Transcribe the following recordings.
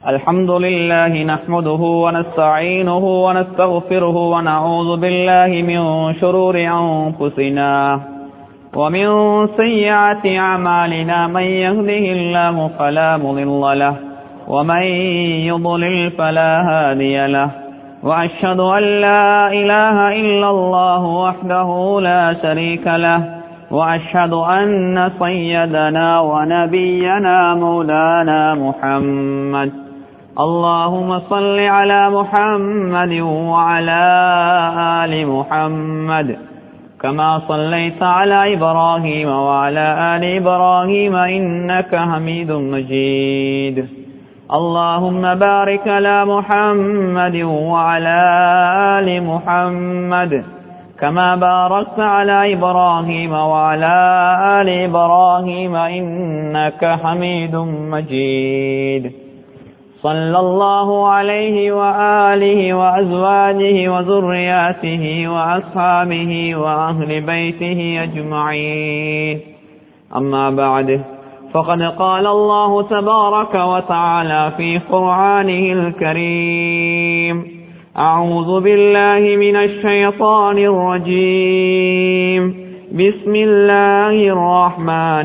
الحمد لله نحمده ونستعينه ونستغفره ونعوذ بالله من شرور أنفسنا ومن سيئات أعمالنا من يهده الله فلا مضل له ومن يضلل فلا هادي له وأشهد أن لا إله إلا الله وحده لا شريك له وأشهد أن سيدنا ونبينا مولانا محمد اللهم صل على محمد وعلى آل محمد كما صليت على إبراهيم وعلى آل إبراهيم إنك حميد مجيد اللهم بارك على محمد وعلى آل محمد كما باركت على إبراهيم وعلى آل إبراهيم إنك حميد مجيد صلى الله عليه وآله وأزواجه وذرياته وأصحابه وأهل بيته أجمعين أما بعد فقد قال الله تبارك وتعالى في قرآنه الكريم أعوذ بالله من الشيطان الرجيم بسم الله الرحمن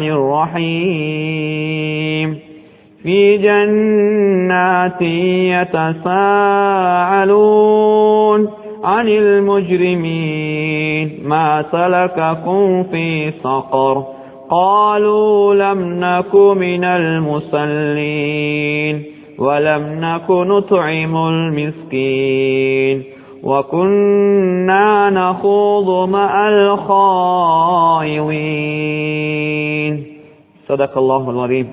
الرحيم في جنات يتساءلون عن المجرمين ما سلككم في سقر قالوا لم نك من المصلين ولم نك نطعم المسكين وكنا نخوض مع الخائضين صدق الله العظيم.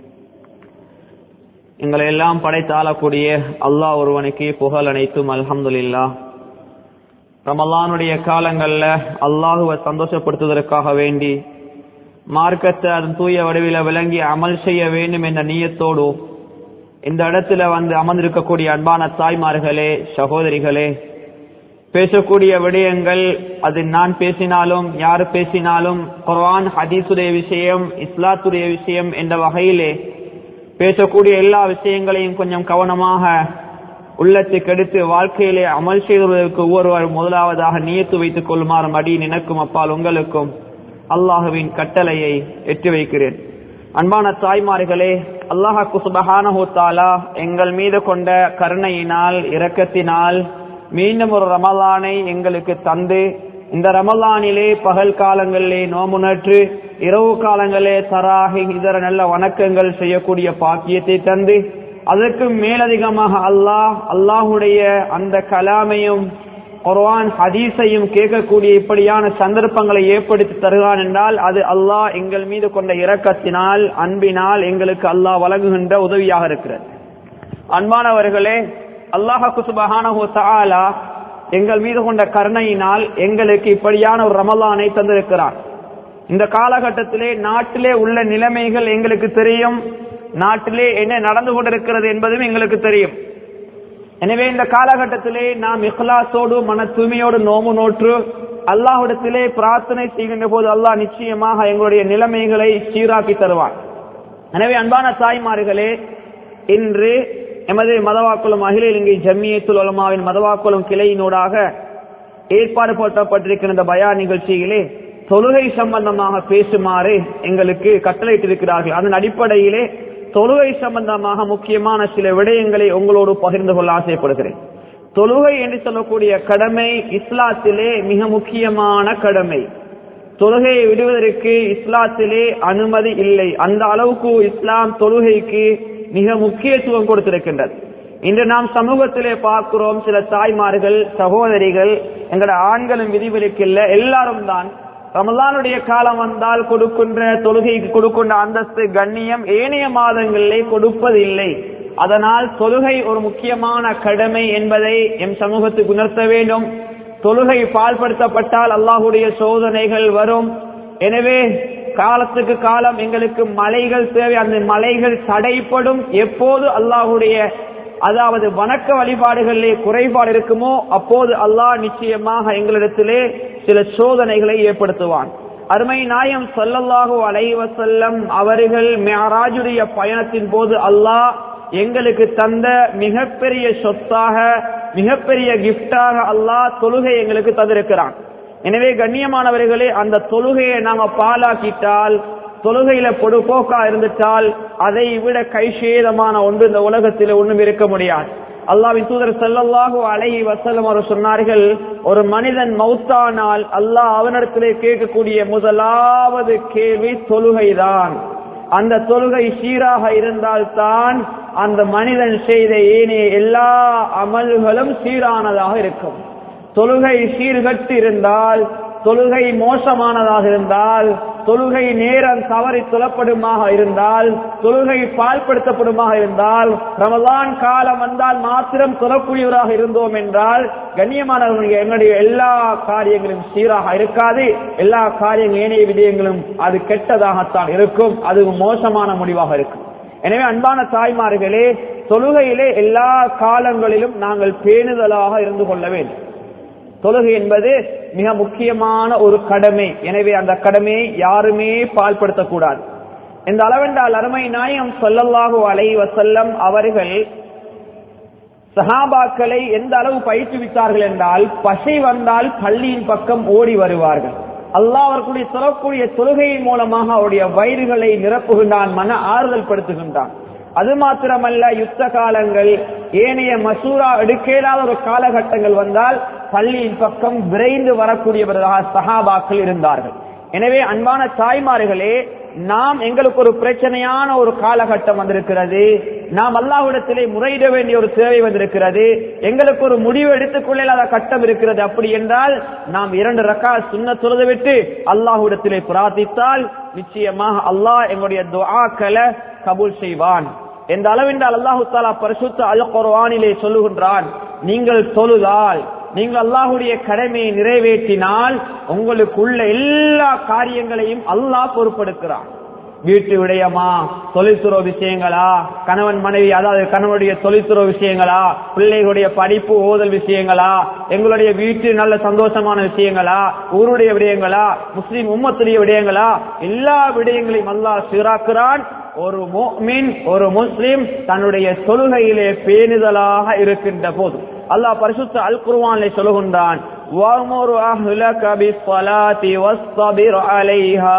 எங்களை எல்லாம் படைத்தாளக்கூடிய அல்லாஹ் ஒருவனுக்கு புகழ் அனைத்தும் அல்ஹம்துலில்லாஹ். ரமலானுடைய காலங்கள்ல அல்லாஹுவை சந்தோஷப்படுத்துவதற்காக வேண்டி மார்க்கத்தை அதன் தூய வடிவில விளங்கி அமல் செய்ய வேண்டும் என்ற நியத்தோடு இந்த இடத்துல அமர்ந்திருக்கக்கூடிய அன்பான தாய்மார்களே, சகோதரிகளே, பேசக்கூடிய விடயங்கள் அது நான் பேசினாலும் யார் பேசினாலும் குர்ஆன் ஹதீஸுடைய விஷயம், இஸ்லாத்துடைய விஷயம் என்ற வகையிலே பேசக்கூடிய எல்லா விஷயங்களையும் கொஞ்சம் கவனமாக உள்ளத்துக்கு எடுத்து வாழ்க்கையிலே அமல் செய்வதற்கு ஒவ்வொருவர் முதலாவதாக நியத்து வைத்துக் கொள்ளுமாறு அடி நினைக்கும் அப்பால் உங்களுக்கும் அல்லாஹுவின் கட்டளையை எட்டி வைக்கிறேன். அன்பான தாய்மார்களே, அல்லாஹ்வுக்கு சுப்ஹானஹு வ தஆலா எங்கள் மீது கொண்ட கருணையினால் இரக்கத்தினால் மீண்டும் ஒரு ரமலானை எங்களுக்கு தந்து இந்த ரமலானிலே பகல் காலங்களிலே நோன்பு நோற்று இரவு காலங்களே தராஹி இதர நல்ல வணக்கங்கள் செய்யக்கூடிய பாக்கியத்தை தந்து அதற்கு மேலதிகமாக அல்லாஹுடைய அந்த கலாமையும் குர்ஆன் ஹதீஸையும் கேட்கக்கூடிய இப்படியான சந்தர்ப்பங்களை ஏற்படுத்தி தருகிறான் என்றால் அது அல்லாஹ் எங்கள் மீது கொண்ட இரக்கத்தினால் அன்பினால் எங்களுக்கு அல்லாஹ் வழங்குகின்ற உதவியாக இருக்கிறது. அன்பானவர்களே, அல்லாஹ்வுக்கு சுப்ஹானஹு வ தஆலா எங்கள் மீது கொண்ட கருணையினால் எங்களுக்கு இப்படியான ஒரு ரமலானை தந்திருக்கிறார். இந்த காலகட்டத்திலே நாட்டிலே உள்ள நிலைமைகள் எங்களுக்கு தெரியும், நாட்டிலே என்ன நடந்து கொண்டிருக்கிறது என்பதும் எங்களுக்கு தெரியும். எனவே இந்த காலகட்டத்திலே நாம் இஹ்லாஸோடு மன தூய்மையோடு நோம்பு நோற்று அல்லாஹ்விடத்திலே பிரார்த்தனை செய்கின்ற போது அல்லாஹ் நிச்சயமாக எங்களுடைய நிலைமைகளை சீராக்கி தருவான். எனவே அன்பான தாய்மார்களே, இன்று எமது மதவாக்குளம் அகில இலங்கை ஜம்மியத்துல் உலமாவின் மதவாக்குளம் கிளையினூடாக ஏற்பாடு போட்டப்பட்டிருக்கிற இந்த பயான் நிகழ்ச்சியிலே தொழுகை சம்பந்தமாக பேசுமாறு எங்களுக்கு கட்டளையிட்டிருக்கிறார்கள். அதன் அடிப்படையிலே தொழுகை சம்பந்தமாக முக்கியமான சில விடயங்களை உங்களோடு பகிர்ந்து கொள்ள ஆசைப்படுகிறேன். தொழுகை என்று சொல்லக்கூடிய கடமை இஸ்லாத்திலே மிக முக்கியமான கடமை. தொழுகையை விடுவதற்கு இஸ்லாத்திலே அனுமதி இல்லை. அந்த அளவுக்கு இஸ்லாம் தொழுகைக்கு மிக முக்கியத்துவம் கொடுத்திருக்கின்றது. இன்று நாம் சமூகத்திலே பார்க்கிறோம், சில தாய்மார்கள், சகோதரிகள், எங்களோட ஆண்களும் விதிவிலக்கில்ல, எல்லாரும் தான் ரமலானுடைய காலம் வந்தால் கொடுக்கின்ற தொழுகைக்கு கொடுக்கின்ற அந்தஸ்து கண்ணியம் ஏனைய மாதங்களிலே கொடுப்பதில்லை. அதனால் தொழுகை ஒரு முக்கியமான கடமை என்பதை எம் சமூகத்துக்கு உணர்த்த வேண்டும். தொழுகை பால்படுத்தப்பட்டால் அல்லாஹுடைய சோதனைகள் வரும். எனவே காலத்துக்கு காலம் எங்களுக்கு மலைகள் தேவை. அந்த மலைகள் தடைப்படும். எப்போது அல்லாஹுடைய அதாவது வணக்க வழிபாடுகளிலே குறைபாடு இருக்குமோ அப்போது அல்லாஹ் நிச்சயமாக எங்களிடத்திலே சில சோதனைகளை ஏற்படுத்துவான். அருமை நாயம் ஸல்லல்லாஹு அலைஹி வஸல்லம் அவர்கள் மிஅராஜுடைய பயணத்தின் போது அல்லாஹ் எங்களுக்கு தந்த மிகப்பெரிய சொத்தாக, மிகப்பெரிய கிஃப்டாக அல்லாஹ் தொழுகை எங்களுக்கு தந்திருக்கிறான். எனவே கண்ணியமானவர்களே, அந்த தொழுகையை நாங்க பாலாக்கிட்டால், தொழுகையில பொடுபோக்கா இருந்துட்டால், அதை விட கைசேதமான ஒன்று இந்த உலகத்தில் ஒன்றும் இருக்க முடியாது. அல்லாஹ்வின் தூதர் ஸல்லல்லாஹு அலைஹி வஸல்லம் அவர் சொன்னார்கள், ஒரு மனிதன் மௌத்தானால் அல்லாஹ் அவனிடத்திலே கேட்கக்கூடிய முதலாவது கேள்வி தொழுகைதான். அந்த தொழுகை சீராக இருந்தால்தான் அந்த மனிதன் செய்த ஏனைய எல்லா அமல்களும் சீரானதாக இருக்கும். தொழுகை சீர்கட்டு இருந்தால், தொழுகை மோசமானதாக இருந்தால், தொழுகை நேரம் தவறி தொழப்படுமாக இருந்தால், தொழுகை பால்படுத்தப்படுமாக இருந்தால், ரமலான் காலம் வந்தால் மாத்திரம் தொழக்கூடியவராக இருந்தோம் என்றால், கண்ணியமானவர்கள் எங்களுடைய எல்லா காரியங்களும் சீராக இருக்காது. எல்லா காரியங்களும் ஏனைய விடயங்களும் அது கெட்டதாகத்தான் இருக்கும். அது மோசமான முடிவாக இருக்கும். எனவே அன்பான தாய்மார்களே, தொழுகையிலே எல்லா காலங்களிலும் நாங்கள் பேணுதலாக இருந்து கொள்ள வேண்டும். தொழுகை என்பது மிக முக்கியமான ஒரு கடமை. எனவே அந்த கடமையை யாருமே பால்படுத்தக்கூடாது. இந்த அளவென்றால் அருமை நாயகம் ஸல்லல்லாஹு அலைஹி வஸல்லம் அவர்கள் சஹாபாக்களை எந்த அளவு பயிற்றுவித்தார்கள் என்றால், பசி வந்தால் பள்ளியின் பக்கம் ஓடி வருவார்கள். அல்லாஹ் அவர்களுடைய சொல்லக்கூடிய தொழுகையின் மூலமாக அவருடைய வயிறுகளை நிரப்புகின்றான், மன ஆறுதல் படுத்துகின்றான். அது மாத்திரமல்ல, யுத்த காலங்கள், ஏனைய மசூரா எடுக்கலாத ஒரு காலகட்டங்கள் வந்தால் பள்ளியின் பக்கம் விரைந்து வரக்கூடியவர்களாக சஹாபாக்கள் இருந்தார்கள். எனவே அன்பான தாய்மார்களே, நாம் எங்களுக்கு ஒரு பிரச்சனையான ஒரு காலகட்டம் வந்திருக்கிறது. நாம் அல்லாஹ்விடத்திலே முறையிட வேண்டிய ஒரு தேவை வந்திருக்கிறது. எங்களுக்கு ஒரு முடிவு எடுத்துக் கொள்ளாத கட்டம் இருக்கிறது. அப்படி என்றால் நாம் 2 ரக்காத் சுன்னத் தொழுதுவிட்டு அல்லாஹ்விடத்திலே பிரார்த்தித்தால் நிச்சயமாக அல்லாஹ் எங்களுடைய துஆக்களை கபூல் செய்வான். எந்த அளவென்றால் அல்லாஹு தஆலா பரிசுத்த அல் குர்ஆனிலே சொல்லுகின்றான், நீங்கள் தொழுதால், நீங்கள் அல்லாஹ்வுடைய கடமையை நிறைவேற்றினால் உங்களுக்குள்ள எல்லா காரியங்களையும் அல்லாஹ் பொறுப்பெடுக்கிறான். வீட்டு விடயமா, தொழில்துறை விஷயங்களா, கணவன் மனைவி அதாவது கணவனுடைய தொழில்துறை விஷயங்களா, பிள்ளைகளுடைய படிப்பு ஓதல் விஷயங்களா, எங்களுடைய வீட்டு நல்ல சந்தோஷமான விஷயங்களா, ஊருடைய விடயங்களா, முஸ்லிம் உம்மத்துடைய விடயங்களா, எல்லா விடயங்களையும் அல்லாஹ் சீராக்குறான். ஒரு முஃமின், ஒரு முஸ்லிம் தன்னுடைய தொழுகையிலே பேணுதலாக இருக்கின்ற போது அல்லாஹ் பரிசுத்த அல் குர்ஆனிலே சொல்லுகின்றான், வஅமுரு அஹ்லக பிஸ்ஸலாத்தி வஸ்ஸபிர் அலைஹா.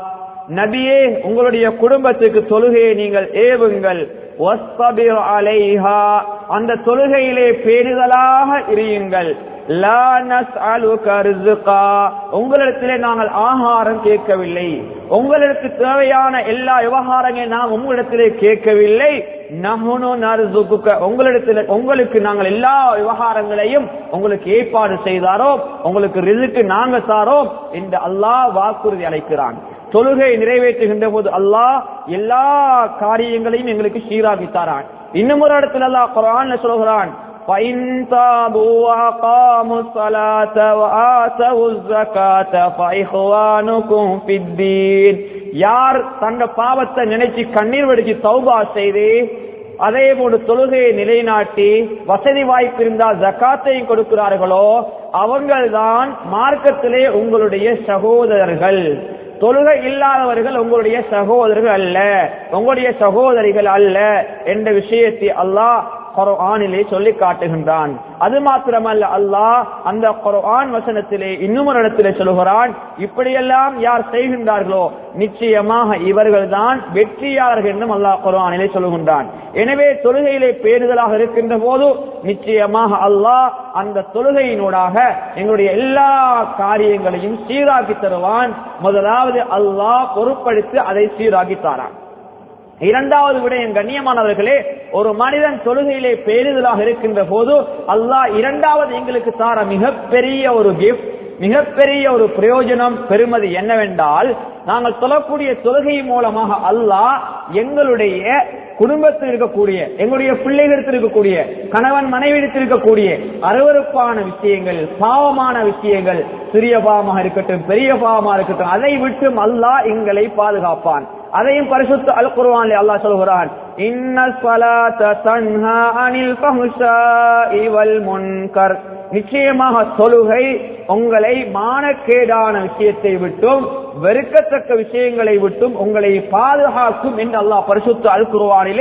நபியே, உங்களுடைய குடும்பத்துக்கு தொழுகையை நீங்கள் ஏவுங்கள். வஸ்ஸபிர் அலைஹா, அந்த தொழுகையிலே பேணுதலாக இருங்கள். லா நஸ்அலுக ரிஸ்கா, உங்களிடத்திலே நாங்கள் ஆகாரம் கேட்கவில்லை. உங்களுக்கு தேவையான எல்லா விவகாரங்களையும் நாம் உங்களிடத்திலே கேட்கவில்லை. நஹ்னு நர்சுகுக, உங்களுக்கு நாங்கள் எல்லா விவகாரங்களையும் உங்களுக்கு ஏற்பாடு செய்தாரோம், உங்களுக்கு ரிஸ்க் நாங்கள் தாரோம் என்று அல்லாஹ் வாக்குறுதி அளிக்கிறான். தொழுகை நிறைவேற்றுகின்ற போது அல்லாஹ் எல்லா காரியங்களையும் எங்களுக்கு சீராகித்தாரான். இன்னும் ஒரு இடத்துல அல்லாஹ் குர்ஆன்ல சொல்கிறான், فَإِن تَابُوا وَأَقَامُوا الصَّلَاةَ وَآتَوُا الزَّكَاةَ فَإِخْوَانُكُمْ فِي الدِّينِ. யார் தந்த பாவத்தை நினைச்சு கண்ணீர் வடிச்சு தௌபா செய்து அதே போல தொழுகையை நிலைநாட்டி வசதி வாய்ப்பு இருந்தால் ஜகாத்தையும் கொடுக்கிறார்களோ அவங்கள்தான் மார்க்கத்திலே உங்களுடைய சகோதரர்கள். தொழுகை இல்லாதவர்கள் உங்களுடைய சகோதரர்கள் அல்ல, உங்களுடைய சகோதரிகள் அல்ல என்ற விஷயத்தை அல்லாஹ் குர்ஆனிலே சொல்லி காட்டுகின்றான். அது மாத்திரமல்ல, அல்லாஹ் அந்த குர்ஆன் வசனத்திலே இன்னும் ஒரு இடத்திலே சொல்கிறான், இப்படியெல்லாம் யார் செய்கின்றார்களோ நிச்சயமாக இவர்கள் தான் வெற்றியாளர்கள் என்றும் அல்லாஹ் குர்ஆனிலே சொல்லுகின்றான். எனவே தொழுகையிலே பேணுதலாக இருக்கின்ற போது நிச்சயமாக அல்லாஹ் அந்த தொழுகையினூடாக எங்களுடைய எல்லா காரியங்களையும் சீராக்கி தருவான். முதலாவது அல்லாஹ் பொறுப்படுத்தி அதை சீராக்கி தாரான். இரண்டாவது விடயம் கண்ணியமானவர்களே, ஒரு மனிதன் தொழுகையிலே பேணுதலாக இருக்கின்ற போது அல்லாஹ் இரண்டாவது எங்களுக்கு தார மிகப்பெரிய ஒரு கிஃப்ட், மிகப்பெரிய ஒரு பிரயோஜனம் பெருமதி என்னவென்றால், நாங்கள் தொழக்கூடிய தொழுகை மூலமாக அல்லாஹ் எங்களுடைய குடும்பத்தில் இருக்கக்கூடிய, எங்களுடைய பிள்ளைகளுக்கு இருக்கக்கூடிய, கணவன் மனைவிடத்தில் இருக்கக்கூடிய அருவருப்பான விஷயங்கள், பாவமான விஷயங்கள், சிறிய பாவமாக இருக்கட்டும் பெரிய பாவமாக இருக்கட்டும், அதை விட்டும் அல்லாஹ் எங்களை பாதுகாப்பான். அதையும் பரிசுத்த அல் குர்ஆனிலே அல்லாஹ் சொல்கிறான், இன்னஸ் ஸலாத தன்ஹா அனில் ஃபஹ்ஷாஇ வல் முன்கர். நிச்சயமாக தொழுகை உங்களை மானக்கேடான விஷயத்தை விட்டும் வெறுக்கத்தக்க விஷயங்களை விட்டும் உங்களை பாதுகாக்கும் என்று அல்லாஹ் பரிசுத்த அல் குர்ஆனிலே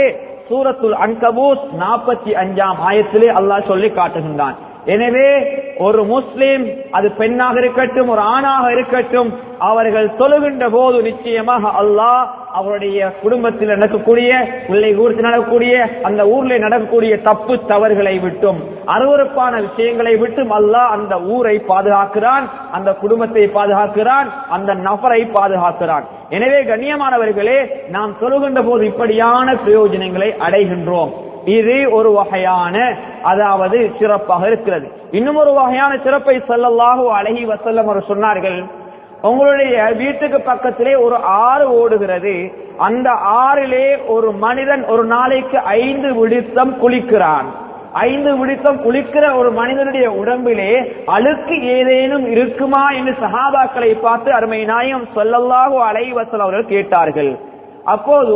சூரத்துல் அன்கபூத் 45ஆம் ஆயத்திலே அல்லாஹ் சொல்லி காட்டுகின்றான். எனவே ஒரு முஸ்லிம், அது பெண்ணாக இருக்கட்டும் ஒரு ஆணாக இருக்கட்டும், அவர்கள் தொழுகின்ற போது நிச்சயமாக அல்லாஹ் அவருடைய குடும்பத்தில் நடக்கக்கூடிய, பிள்ளை ஊருக்கு நடக்கக்கூடிய, அந்த ஊரில் நடக்கக்கூடிய தப்பு தவறுகளை விட்டும், அருவருப்பான விஷயங்களை விட்டும் அல்லாஹ் அந்த ஊரை பாதுகாக்கிறான், அந்த குடும்பத்தை பாதுகாக்கிறான், அந்த நபரை பாதுகாக்கிறான். எனவே கண்ணியமானவர்களே, நாம் தொழுகின்ற போது இப்படியான பிரயோஜனங்களை அடைகின்றோம். இது ஒரு வகையான அதாவது சிறப்பாக இருக்கிறது. இன்னும் ஒரு வகையான சிறப்பை ஸல்லல்லாஹு அலைஹி வஸல்லம் அவர்கள் சொன்னார்கள். உங்களுடைய வீட்டுக்கு பக்கத்திலே ஒரு ஆறு ஓடுகிறது. அந்த ஆறிலே ஒரு மனிதன் ஒரு நாளைக்கு 5 விடுத்தம் குளிக்கிறான். 5 விடுத்தம் குளிக்கிற ஒரு மனிதனுடைய உடம்பிலே அழுக்கு ஏதேனும் இருக்குமா என்று சஹாபாக்களை பார்த்து அருமை நாயகம் ஸல்லல்லாஹு அலைஹி வஸல்லம் அவர்கள் கேட்டார்கள். அப்போது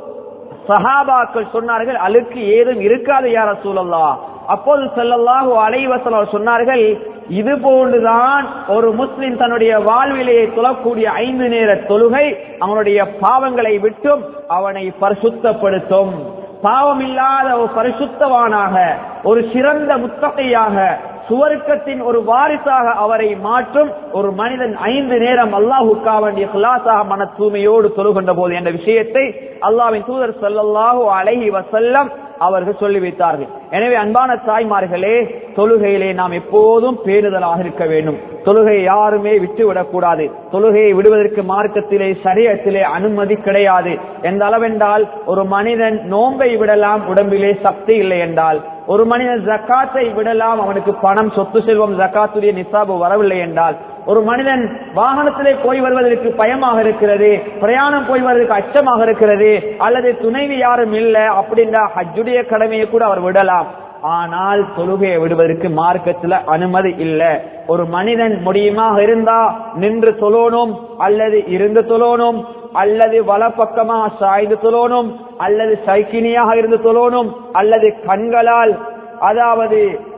சஹாபாக்கள் சொன்னார்கள், அழுக்கு ஏதும் இருக்காது யா ரசூலல்லாஹ். அப்போது ஸல்லல்லாஹு அலைஹி வஸல்லம் சொன்னார்கள், இது போன்றுதான் ஒரு முஸ்லிம் தன்னுடைய வாழ்விலே தொழக்கூடிய 5 நேர தொழுகை அவனுடைய பாவங்களை விட்டும் அவனை பரிசுத்தப்படுத்தும். பாவம் இல்லாத ஒரு பரிசுத்தவானாக, ஒரு சிறந்த முத்தகையாக, சுவர்க்கத்தின் ஒரு வாரிசாக அவரை மாற்றும் ஒரு மனிதன் 5 நேரம் அல்லாஹ்வுக்காக வேண்டிய இக்லாஸாக மன தூய்மையோடு தொழுகின்ற போது என்ற விஷயத்தை அல்லாஹ்வின் தூதர் ஸல்லல்லாஹு அலைஹி வஸல்லம் அவர்கள் சொல்லி வைத்தார்கள். எனவே அன்பான தாய்மார்களே, தொழுகையிலே நாம் எப்போதும் பேணுதலாக இருக்க வேண்டும். தொழுகையை யாருமே விட்டுவிடக் கூடாது. தொழுகையை விடுவதற்கு மார்க்கத்திலே ஷரியத்திலே அனுமதி கிடையாது. எந்த அளவென்றால், ஒரு மனிதன் நோன்பை விடலாம் உடம்பிலே சக்தி இல்லை என்றால், ஒரு மனிதன் ஜக்காத்தை விடலாம் அவனுக்கு பணம் சொத்து செல்வம் ஜக்காத்துடைய நிசாபு வரவில்லை என்றால், ஒரு மனிதன் வாகனத்திலே போய் வருவதற்கு பயமாக இருக்கிறது, பிரயாணம் போய் வருவதற்கு அச்சமாக இருக்கிறது, அல்லது துணைவி யாரும் இல்லை அப்படின்ற ஹஜ்ஜுடைய கடமையை கூட அவர் விடலாம். ஆனால் தொழுகையை விடுவதற்கு மார்க்கத்தில் அனுமதி இல்லை. ஒரு மனிதன் முடியுமாக இருந்தா நின்று தொழணும், அல்லது இருந்து தொழணும், அல்லது வலப்பக்கமாக சாய்ந்து தொழணும், அல்லது சைக்கினியாக இருந்து தொழணும், அல்லது கண்களால் அதாவது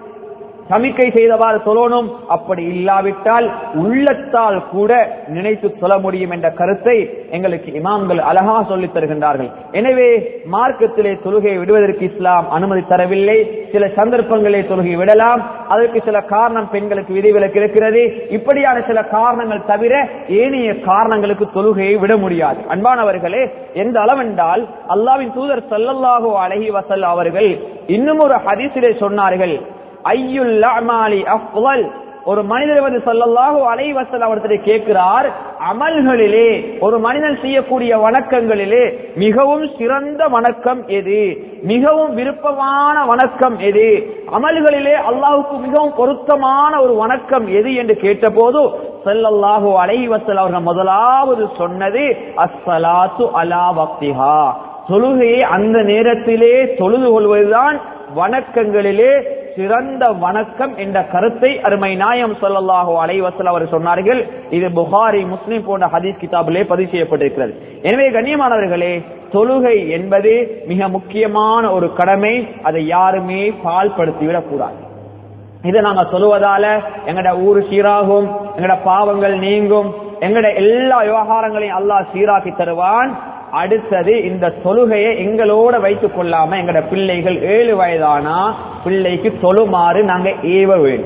சமிக்கை செய்தவாறு தொழணும். அப்படி இல்லாவிட்டால் உள்ளத்தால் கூட நினைத்து தொழ முடியும் என்ற கருத்தை எங்களுக்கு இமாம்கள் அழகா சொல்லித் தருகின்றார்கள். எனவே மார்க்கத்திலே தொழுகையை விடுவதற்கு இஸ்லாம் அனுமதி தரவில்லை. சில சந்தர்ப்பங்களிலே தொழுகை விடலாம். அதற்கு சில காரணம், பெண்களுக்கு விதிவிலக்கு இருக்கிறது. இப்படியான சில காரணங்கள் தவிர ஏனைய காரணங்களுக்கு தொழுகையை விட முடியாது. அன்பானவர்களே, எந்த அளவென்றால் அல்லாஹ்வின் தூதர் ஸல்லல்லாஹு அலைஹி வஸல்லம் அவர்கள் இன்னும் ஒரு ஹதீஸிலே சொன்னார்கள், ஐயுல் அமாலி அஃதல். ஒரு மனிதர் வந்து ஸல்லல்லாஹு அலைஹி வஸல்லம் அவர்களிடம் கேட்கிறார், அமல்களிலே ஒரு மனிதன் செய்யக்கூடிய வணக்கங்களிலே மிகவும் சிறந்த வணக்கம் எது, மிகவும் விருப்பமான வணக்கம் எது, அமல்களிலே அல்லாஹ்வுக்கு மிகவும் பொருத்தமான ஒரு வணக்கம் எது என்று கேட்டபோது ஸல்லல்லாஹு அலைஹி வஸல்லம் அவர்கள் முதலாவது சொன்னது அஸ்ஸலாத்து அலா வக்திஹா. தொழுகையை அந்த நேரத்திலே தொழுது கொள்வதுதான் வணக்கங்களிலே சிறந்த வணக்கம் என்ற கருத்தை அருமை நாயகம் ஸல்லல்லாஹு அலைஹி வஸல்லம் அவர் சொன்னார்கள். இது புகாரி, முஸ்லிம் போன்ற ஹதீஸ் கிதாபிலே பதிவு செய்யப்பட்டிருக்கிறது. எனவே கண்ணியமானவர்களே, தொழுகை என்பது மிக முக்கியமான ஒரு கடமை. அதை யாருமே பால்படுத்திவிடக் கூடாது. இதை நாங்க சொல்லுவதால எங்கட ஊரு சீராகும், எங்கட பாவங்கள் நீங்கும், எங்கட எல்லா விவகாரங்களையும் அல்லாஹ் சீராக்கி தருவான். அடுத்தது, இந்த தொழுகையை எங்களோட வைத்துக் கொள்ளாம எங்கட பிள்ளைகள் 7 வயதானா பிள்ளைக்கு தொழுமாறு நாங்க ஏவ வேண்டும்.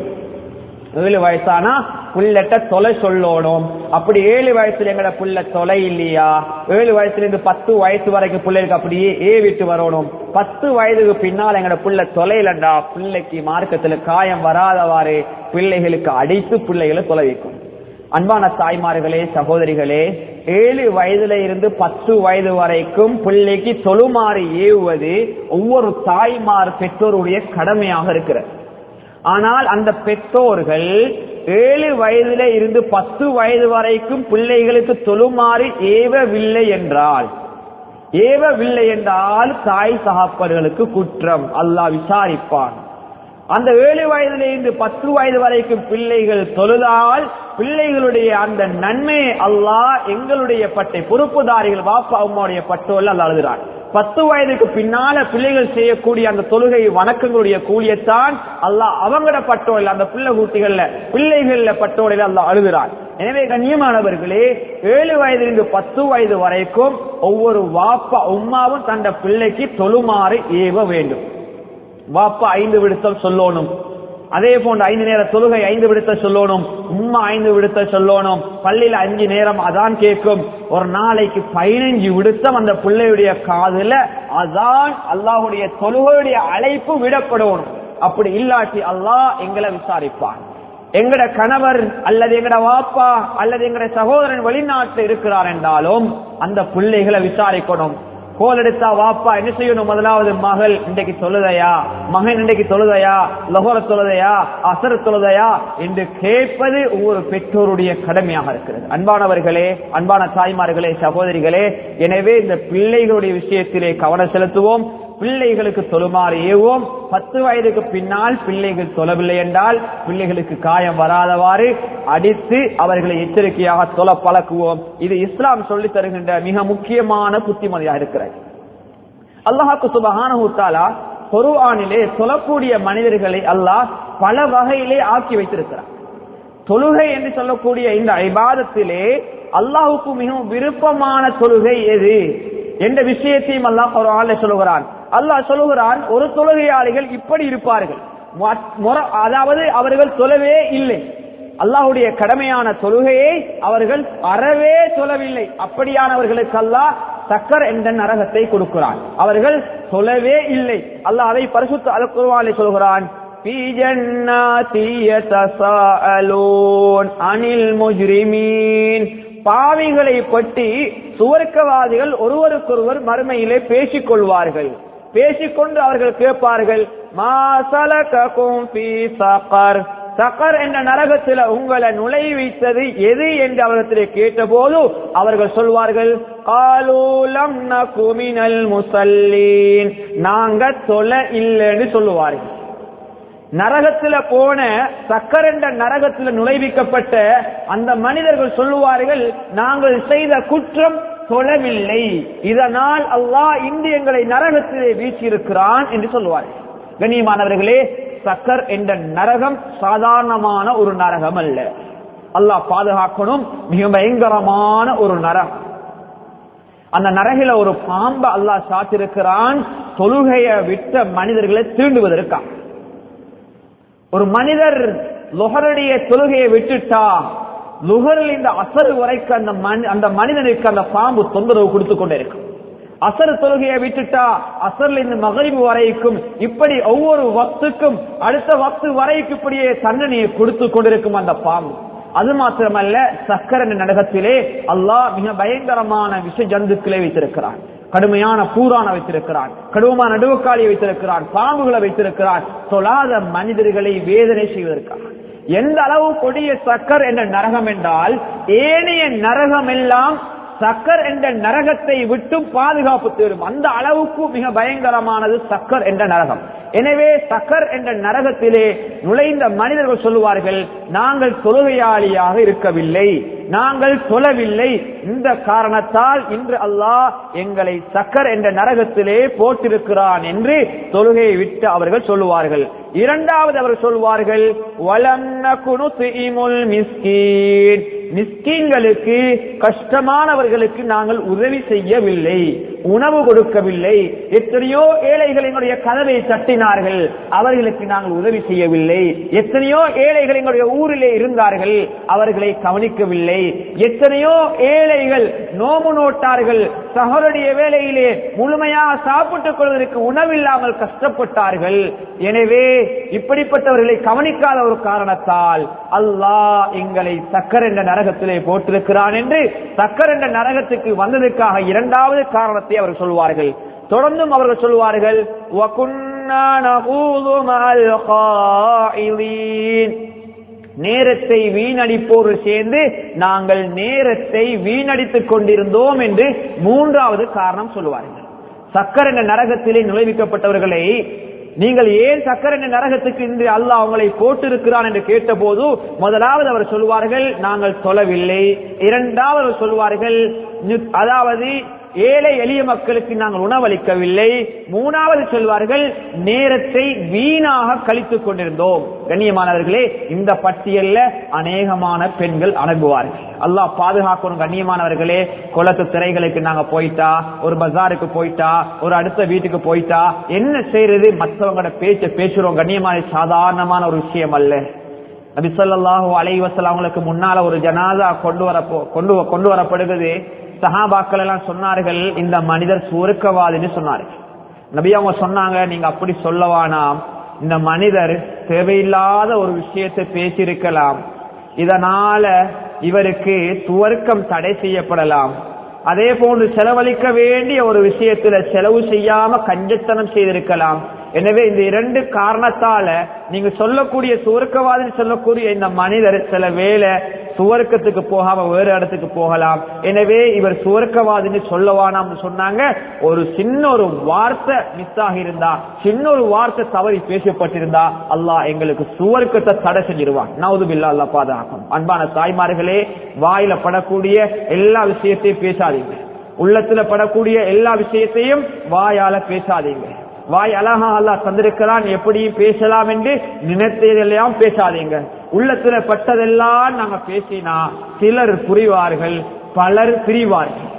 7 வயசானா பிள்ளைட்ட தொலை சொல்லணும். அப்படி 7 வயசுல எங்கட பிள்ளை தொலை இல்லையா, 7 வயசுல இருந்து 10 வயசு வரைக்கும் பிள்ளைகளுக்கு அப்படியே ஏவிட்டு வரணும். 10 வயதுக்கு பின்னால் எங்கட பிள்ளை தொலைலண்டா பிள்ளைக்கு மார்க்கத்துல காயம் வராதவாறு பிள்ளைகளுக்கு அடித்து பிள்ளைகளை தொலை வைக்கும். அன்பான தாய்மார்களே, சகோதரிகளே, 7 வயதுல இருந்து 10 வயது வரைக்கும் பிள்ளைக்கு தொழுமாறு ஏவுவது ஒவ்வொரு தாய்மார் பெற்றோருடைய கடமையாக இருக்கிறது. ஆனால் அந்த பெற்றோர்கள் 7 வயதுல இருந்து 10 வயது வரைக்கும் பிள்ளைகளுக்கு தொழுமாறு ஏவவில்லை என்றால் தாய் தகப்பர்களுக்கு குற்றம், அல்லாஹ் விசாரிப்பான். அந்த 7 வயதிலிருந்து 10 வயது வரைக்கும் பிள்ளைகள் தொழுதால் பிள்ளைகளுடைய அந்த நன்மை அல்லாஹ் எங்களுடைய பட்டை பொறுப்புதாரிகள் வாப்பா அம்மாவுடைய பட்டோல் அல்ல அழுகிறான். 10 வயதுக்கு பின்னால பிள்ளைகள் செய்யக்கூடிய அந்த தொழுகை வணக்கங்களுடைய கூலியத்தான் அல்லாஹ் அவங்களோட பட்டோல், அந்த பிள்ளை கூட்டிகள்ல பிள்ளைகள்ல பட்டோலில் அல்லாஹ் அழுகிறான். எனவே கண்ணியமானவர்களே, 7 வயதிலிருந்து 10 வயது வரைக்கும் ஒவ்வொரு வாப்பா உம்மாவும் தந்த பிள்ளைக்கு தொழுமாறு ஏவ வேண்டும். வாப்பா 5 விடுத்தல் சொல்லணும். அதே போன்று 5 நேர தொழுகை 5 விடுத்தல் சொல்லணும். உம்மா 5 விடுத்தல் சொல்லணும். பள்ளியில 5 நேரம் அதான் கேட்கும். ஒரு நாளைக்கு 15 விடுத்தம் அந்த பிள்ளையுடைய காதுல அதான் அல்லாஹுடைய தொழுகையுடைய அழைப்பு விடப்படணும். அப்படி இல்லாட்டி அல்லாஹ் எங்களை விசாரிப்பான். எங்கட கணவர் அல்லது எங்கட வாப்பா அல்லது எங்கட சகோதரன் வெளிநாட்டில் இருக்கிறார் என்றாலும் அந்த பிள்ளைகளை விசாரிக்கணும். கோல் எடுத்தா வாப்பா என்ன செய்யணும்? முதலாவது மகள் இன்றைக்கு தொழுதையா, மகன் இன்றைக்கு தொழுதையா, லஹோர தொழுதையா, அசர் தொழுதையா என்று கேட்பது ஒவ்வொரு பெற்றோருடைய கடமையாக இருக்கிறது. அன்பானவர்களே, அன்பான தாய்மார்களே, சகோதரிகளே, எனவே இந்த பிள்ளைகளுடைய விஷயத்திலே கவனம் செலுத்துவோம். பிள்ளைகளுக்கு தொழுமாறு ஏவோம். 10 வயதுக்கு பின்னால் பிள்ளைகள் தொழவில்லை என்றால் பிள்ளைகளுக்கு காயம் வராதவாறு அடித்து அவர்களை எச்சரிக்கையாக தொழ பழக்குவோம். இது இஸ்லாம் சொல்லி தருகின்ற மிக முக்கியமான புத்திமதியாக இருக்கிறது. அல்லாஹ் சுப்ஹானஹு வ தஆலா குர்ஆனிலே தொழக்கூடிய மனிதர்களை அல்லாஹ் பல வகையிலே ஆக்கி வைத்திருக்கிறார். தொழுகை என்று சொல்லக்கூடிய இந்த இபாதத்திலே அல்லாஹ்வுக்கு மிகவும் விருப்பமான தொழுகை எது என்ற விஷயத்தையும் அல்லாஹ் குர்ஆனிலே சொல்கிறான். அல்லாஹ் சொல்லுகிறான், ஒரு தொழுகையாளிகள் இப்படி இருப்பார்கள், அதாவது அவர்கள் தொழவே இல்லை, அல்லாஹ்வுடைய கடமையான தொழுகையை அவர்கள் அறவே தொழவில்லை. அப்படியானவர்களுக்கு அல்லாஹ் சக்கர் என்ற நரகத்தை கொடுக்கிறான். அவர்கள் தொழவே இல்லை. அல்லாஹ் அதை பரிசுத்த அல் குர்ஆனிலே சொல்கிறான், ஃபீ ஜன்னாத்தி யதஸாஅலூன் அனில் முஜ்ரிமீன். பாவிகளை பற்றி சுவர்க்கவாதிகள் ஒருவருக்கொருவர் மறுமையிலே பேசிக் கொள்வார்கள். பேசிக்கொண்டு அவர்கள் கேட்பார்கள், மா ஸலககும் ஃபீ ஸகர், ஸகர் என்ற நரகத்தில் உங்களை நுழைவித்தது எது என்று அவர்களிடத்திலே கேட்டபோது அவர்கள் சொல்வார்கள், காலூ லம் நகு மினல் முஸல்லீன், நாங்க தொழ இல்லைன்னு சொல்லுவார்கள். நரகத்தில் போன சக்கர் என்ற நரகத்தில் நுழைவிக்கப்பட்ட அந்த மனிதர்கள் சொல்லுவார்கள், நாங்கள் செய்த குற்றம் தொழவில்லை, இதனால் அல்லாஹ் இன்று எங்களை நரகத்திலே வீசியிருக்கிறான் என்று சொல்லுவார்கள். கண்ணியமானவர்களே, சக்கர் என்ற நரகம் சாதாரணமான ஒரு நரகம் அல்ல. அல்லாஹ் பாதுகாக்கணும், மிக பயங்கரமான ஒரு நரகம். அந்த நரகில ஒரு பாம்பை அல்லாஹ் சாத்திருக்கிறான், தொழுகையை விட்ட மனிதர்களை தீண்டுவதற்காக. ஒரு மனிதர் லுஹருடைய தொழுகையை விட்டுட்டா லுஹரில் இந்த அசர் வரைக்கும் அந்த மனிதனுக்கு அந்த பாம்பு தொந்தரவு கொடுத்து கொண்டே இருக்கும். அசர் தொழுகையை விட்டுட்டா அசர்ல இந்த மகரிபு வரைக்கும் இப்படி ஒவ்வொரு வக்துக்கும் அடுத்த வக்து வரைக்கும் இப்படியே தண்டனையை கொடுத்து கொண்டிருக்கும் அந்த பாம்பு. அது மாத்திரமல்ல, சக்கர நரகத்திலே அல்லாஹ் மிக பயங்கரமான விஷ ஜந்துக்களை வைத்திருக்கிறான். கடுமையான பூரான வைத்திருக்கிறான், கடுமையான நடுவுக்காலியை வைத்திருக்கிறான், பாம்புகளை வைத்திருக்கிறான், தொழாத மனிதர்களை வேதனை செய்வதற்காக. எந்த அளவு கொடிய சக்கர் என்ற நரகம் என்றால், ஏனைய நரகம் எல்லாம் சக்கர் என்ற நரகத்தை விட்டு பாதுகாப்பு தேடும். அந்த அளவுக்கு மிக பயங்கரமானது சக்கர் என்ற நரகம். எனவே சக்கர் என்ற நரகத்திலே நுழைந்த மனிதர்கள் சொல்லுவார்கள், நாங்கள் தொழுகையாளியாக இருக்கவில்லை, நாங்கள் தொழவில்லை, இந்த காரணத்தால் இன்று அல்லாஹ் எங்களை சக்கர் என்ற நரகத்திலே போட்டிருக்கிறான் என்று தொழுகையை விட்டு அவர்கள் சொல்லுவார்கள். இரண்டாவது அவர்கள் சொல்வார்கள், வலம் நகுனு துஇமுல் மிஸ்கீன், மிஸ்கீன்களுக்கு கஷ்டமானவர்களுக்கு நாங்கள் உதவி செய்யவில்லை, உணவு கொடுக்கவில்லை. எத்தனையோ ஏழைகள் எங்களுடைய கதவை தட்டினார்கள், அவர்களுக்கு நாங்கள் உதவி செய்யவில்லை. எத்தனையோ ஏழைகள் எங்களுடைய ஊரிலே இருந்தார்கள், அவர்களை கவனிக்கவில்லை. எத்தனையோ ஏழைகள் நோம்பு நோட்டார்கள், சகோதரிய வேளையிலே முழுமையாக சாப்பிட்டுக் கொள்வதற்கு உணவில்லாமல் கஷ்டப்பட்டார்கள். எனவே இப்படிப்பட்டவர்களை கவனிக்காத ஒரு காரணத்தால் அல்லாஹ் எங்களை சக்கர் என்ற நரகத்திலே போட்டிருக்கிறான் என்று சக்கர் என்ற நரகத்துக்கு வந்ததற்காக இரண்டாவது காரணத்தை அவர்கள் சொல்வார்கள். தொடர்ந்தும் அவர்கள் சொல்வார்கள், நேரத்தை வீணடிப்போர் சேர்ந்து நாங்கள் நேரத்தை வீணடித்துக் கொண்டிருந்தோம் என்று மூன்றாவது காரணம் சொல்லுவார்கள். சக்கர் என்ற நரகத்திலே நுழைவிக்கப்பட்டவர்களை நீங்கள் ஏன் சக்கர் என்ற நரகத்துக்கு இன்று அல்லாஹ் அவங்களை போட்டிருக்கிறான் என்று கேட்ட போது முதலாவது அவர் சொல்வார்கள், நாங்கள் தொழவில்லை. இரண்டாவது சொல்வார்கள், அதாவது ஏழை எளிய மக்களுக்கு நாங்கள் உணவளிக்கவில்லை. மூணாவது சொல்வார்கள், நேரத்தை வீணாக கழித்துக் கொண்டிருந்தோம். கண்ணியமானவர்களே, இந்த பட்டியல்ல அநேகமான பெண்கள் அனுப்புவார்கள். அல்லாஹ் பாதுகாக்கணும். கண்ணியமானவர்களே, குளத்து திரைகளுக்கு நாங்க போயிட்டா, ஒரு பஜாருக்கு போயிட்டா, ஒரு அடுத்த வீட்டுக்கு போயிட்டா என்ன செய்யறது? மற்றவங்களோட பேசுறோம். கண்ணியமான சாதாரணமான ஒரு விஷயம் அல்ல. நபி ஸல்லல்லாஹு அலைஹி வஸல்லம் அவங்களுக்கு முன்னால ஒரு ஜனாஸா கொண்டு வரப்படுகிறது. சஹாபாக்கள் எல்லாம் சொன்னார்கள், இந்த மனிதர் சுவர்க்கவாதின்னு சொன்னார்கள். நபி அவங்க சொன்னாங்க, நீங்க அப்படி சொல்லவானாம், இந்த மனிதர் தேவையில்லாத ஒரு விஷயத்தை பேசியிருக்கலாம், இதனால இவருக்கு சுவர்க்கம் தடை செய்யப்படலாம். அதே போன்று செலவழிக்க வேண்டிய ஒரு விஷயத்துல செலவு செய்யாம கஞ்சத்தனம் செய்திருக்கலாம். எனவே இந்த இரண்டு காரணத்தால நீங்க சொல்லக்கூடிய சுவர்க்கவாதி சொல்லக்கூடிய இந்த மனிதர் சில வேளை சுவர்க்கத்துக்கு போகாம வேறு இடத்துக்கு போகலாம். எனவே இவர் சுவர்க்கவாதின்னு சொல்லவானாம் சொன்னாங்க. ஒரு சின்ன ஒரு வார்த்தை மிஸ் ஆகியிருந்தா, சின்ன ஒரு வார்த்தை தவறி பேசப்பட்டிருந்தா அல்லாஹ் எங்களுக்கு சுவர்க்கத்தை தடை செஞ்சிருவான். நவுது பில்லாஹ், அல்லாஹ் பாதுகாக்கணும். அன்பான தாய்மார்களே, வாயில படக்கூடிய எல்லா விஷயத்தையும் பேசாதீங்க. உள்ளத்துல படக்கூடிய எல்லா விஷயத்தையும் வாயால பேசாதீங்க. வாய் அழகா அல்லாஹ் தந்திருக்கிறான், எப்படியும் பேசலாம் என்று நினைத்ததெல்லாம் பேசாதீங்க. உள்ளத்துல பட்டதெல்லாம் நாங்க பேசினா சிலர் புரிவார்கள், பலர் பிரிவார்கள்.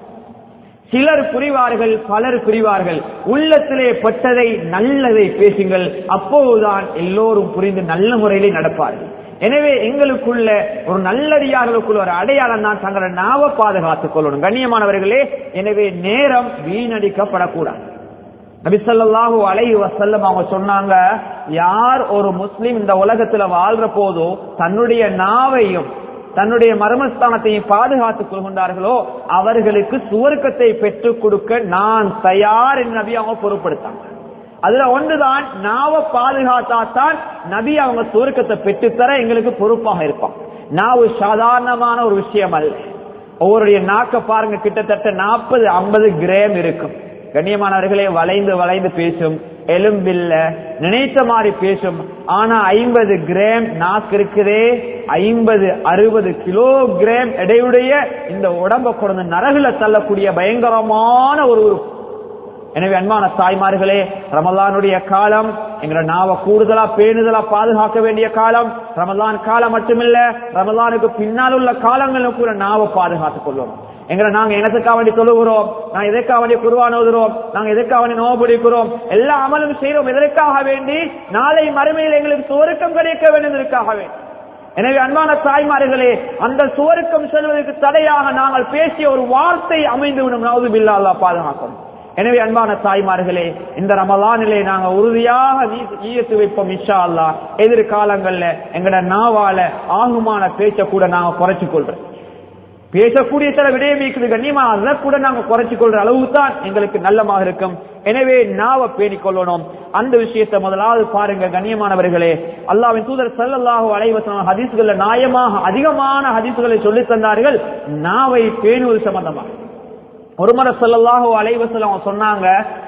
சிலர் புரிவார்கள், பலர் பிரிவார்கள். உள்ளத்திலே பட்டதை நல்லதை பேசுங்கள், அப்போதுதான் எல்லோரும் புரிந்து நல்ல முறையிலே நடப்பார்கள். எனவே எங்களுக்குள்ள ஒரு நல்லடியார்களுக்குள்ள ஒரு அடையாளம் தான் தங்களை நாவை பாதுகாத்துக் கொள்ளணும். கண்ணியமானவர்களே, எனவே நேரம் வீணடிக்கப்படக்கூடாது. நபி ஸல்லல்லாஹு அலைஹி வஸல்லம் அவங்க சொன்னாங்க, யார் ஒரு முஸ்லிம் இந்த உலகத்துல வாழ்ற போதோ தன்னுடைய நாவையும் தன்னுடைய மர்மஸ்தானத்தையும் பாதுகாத்துக் கொள்கின்றார்களோ அவர்களுக்கு சுவர்க்கத்தை பெற்றுக் கொடுக்க நான் தயார் என்று நபி அவங்க பொறுப்படுத்தாங்க. அதுல ஒன்றுதான், நாவை பாதுகாத்தாத்தான் நபி அவங்க சுவர்க்கத்தை பெற்றுத்தர எங்களுக்கு பொறுப்பாக இருப்பான். நாவு சாதாரணமான ஒரு விஷயம் அல்ல. ஒவ்வொருடைய நாக்க பாருங்க, கிட்டத்தட்ட 40-50 கிராம் இருக்கும். கண்ணியமானவர்களே, வளைந்து வளைந்து பேசும், எலும்பில்ல நினைத்த மாதிரி பேசும். ஆனா 50 கிராம் நாக்கு இருக்குதே, 50-60 கிலோகிராம் எடையுடைய இந்த உடம்ப கொடுத்து நரகுல தள்ளக்கூடிய பயங்கரமான ஒரு உறுப்பு. எனவே அன்பான தாய்மார்களே, ரமலானுடைய காலம் எங்களை நாவ கூடுதலா பேணுதலா பாதுகாக்க வேண்டிய காலம். ரமலான் காலம் மட்டுமில்ல, ரமலானுக்கு பின்னால் உள்ள காலங்களும் கூட நாவ பாதுகாத்துக் கொள்வோம். எங்களை நாங்க எனத்துக்காக வேண்டி தொழுகிறோம், நாங்க எதற்காக வேண்டிய குர்ஆன் ஓதுறோம், நாங்க எதற்காக வேண்டி நோன்பு பிடிக்கிறோம், எல்லா அமலும் செய்யறோம் எதற்காக வேண்டி? நாளை மறுமையில் எங்களுக்கு சுவர்க்கம் கிடைக்க வேண்டியதற்காக வேண்டி. எனவே அன்பான தாய்மார்களே, அந்த சுவர்க்கம் செல்வதற்கு தடையாக நாங்கள் பேசிய ஒரு வார்த்தை அமைந்துவிடும். நவுது பில்லாஹ், அல்லாஹ் பாதுகாக்கும். எனவே அன்பான தாய்மார்களே, இந்த ரமலானிலே நாங்க உறுதியாக ஈயத்து வைப்போம். இன்ஷா அல்லாஹ் எதிர்காலங்கள்ல எங்கட நாவால ஆகுமான பேச்ச கூட நாங்க குறைச்சிக் கொள்றோம். பேசக்கூடிய சில விடயம் இருக்குது கண்ணியமா, அதை கூட நாங்க குறைச்சிக் கொள்ற அளவு தான் எங்களுக்கு நல்லமாக இருக்கும். எனவே நாவை பேணிக் கொள்ளணும். அந்த விஷயத்தை முதலாவது பாருங்க கண்ணியமானவர்களே. அல்லாஹ்வின் தூதர் ஸல்லல்லாஹு அலைஹி வஸல்லம் ஹதீஸ்கள்ல நியாயமாக அதிகமான ஹதீஸ்களை சொல்லித் தந்தார்கள் நாவை பேணுவது சம்பந்தமாக. ஒருமுறை ஸல்லல்லாஹு அலைஹி வஸல்லம் சொன்னாங்க,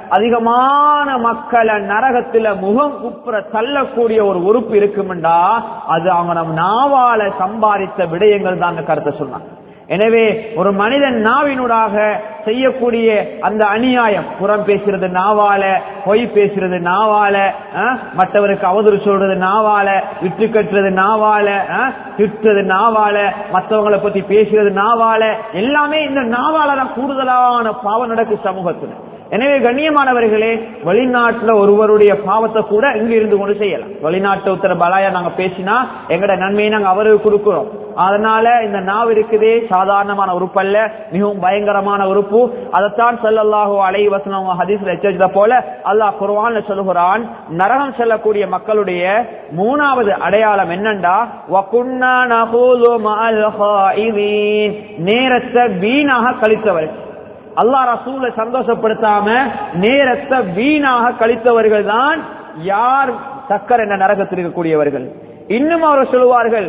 அதிகமான மக்களை நரகத்துல முகம் குப்புற தள்ளக்கூடிய ஒரு உறுப்பு இருக்கும்டா அது அவங்க நம் நாவால சம்பாதித்த விடயங்கள் தான் அந்த கருத்தை சொன்னாங்க. எனவே ஒரு மனிதன் நாவினூடாக செய்யக்கூடிய அந்த அநியாயம், புறம் பேசுறது நாவால, பொய் பேசுறது நாவால, மற்றவருக்கு அவதூறு சொல்றது நாவால, விட்டு கட்டுறது நாவால, திட்டுறது நாவால, மற்றவங்களை பத்தி பேசுறது நாவால, எல்லாமே இந்த நாவால தான் கூடுதலான பாவம் நடக்கும் சமூகத்துல. எனவே கண்ணியமானவர்களே, வெளிநாட்டுல ஒருவருடைய பாவத்தை கூட இங்க இருந்து கொண்டு செய்யலாம். வெளிநாட்டு உத்தர பலாயா நாங்க பேசினா எங்கட நன்மையை நாங்க அவருக்கு கொடுக்கிறோம். அதனால இந்த நாவு இருக்குதே சாதாரணமான உறுப்பு அல்ல, மிகவும் பயங்கரமான உறுப்பு. அதைத்தான் ஸல்லல்லாஹு அலைஹி வஸல்லம் ஹதீஸ்ல எச்சரித்த போல அல்லாஹ் குர்ஆன்ல சொல்லுகிறான், நரகம் செல்லக்கூடிய மக்களுடைய மூணாவது அடையாளம் என்னண்டா, வகுன்னா நஹூது மஅல் ஹாயிதீன், நேரத்தை வீணாக கழித்தவர்கள். அல்லாஹ் ரசூலை சந்தோஷப்படுத்தாம நேரத்தை வீணாக கழித்தவர்கள் தான் யார் சக்கர் என்ற நரகத்தில் இருக்கக்கூடியவர்கள். இன்னும் அவர் சொல்லுவார்கள்,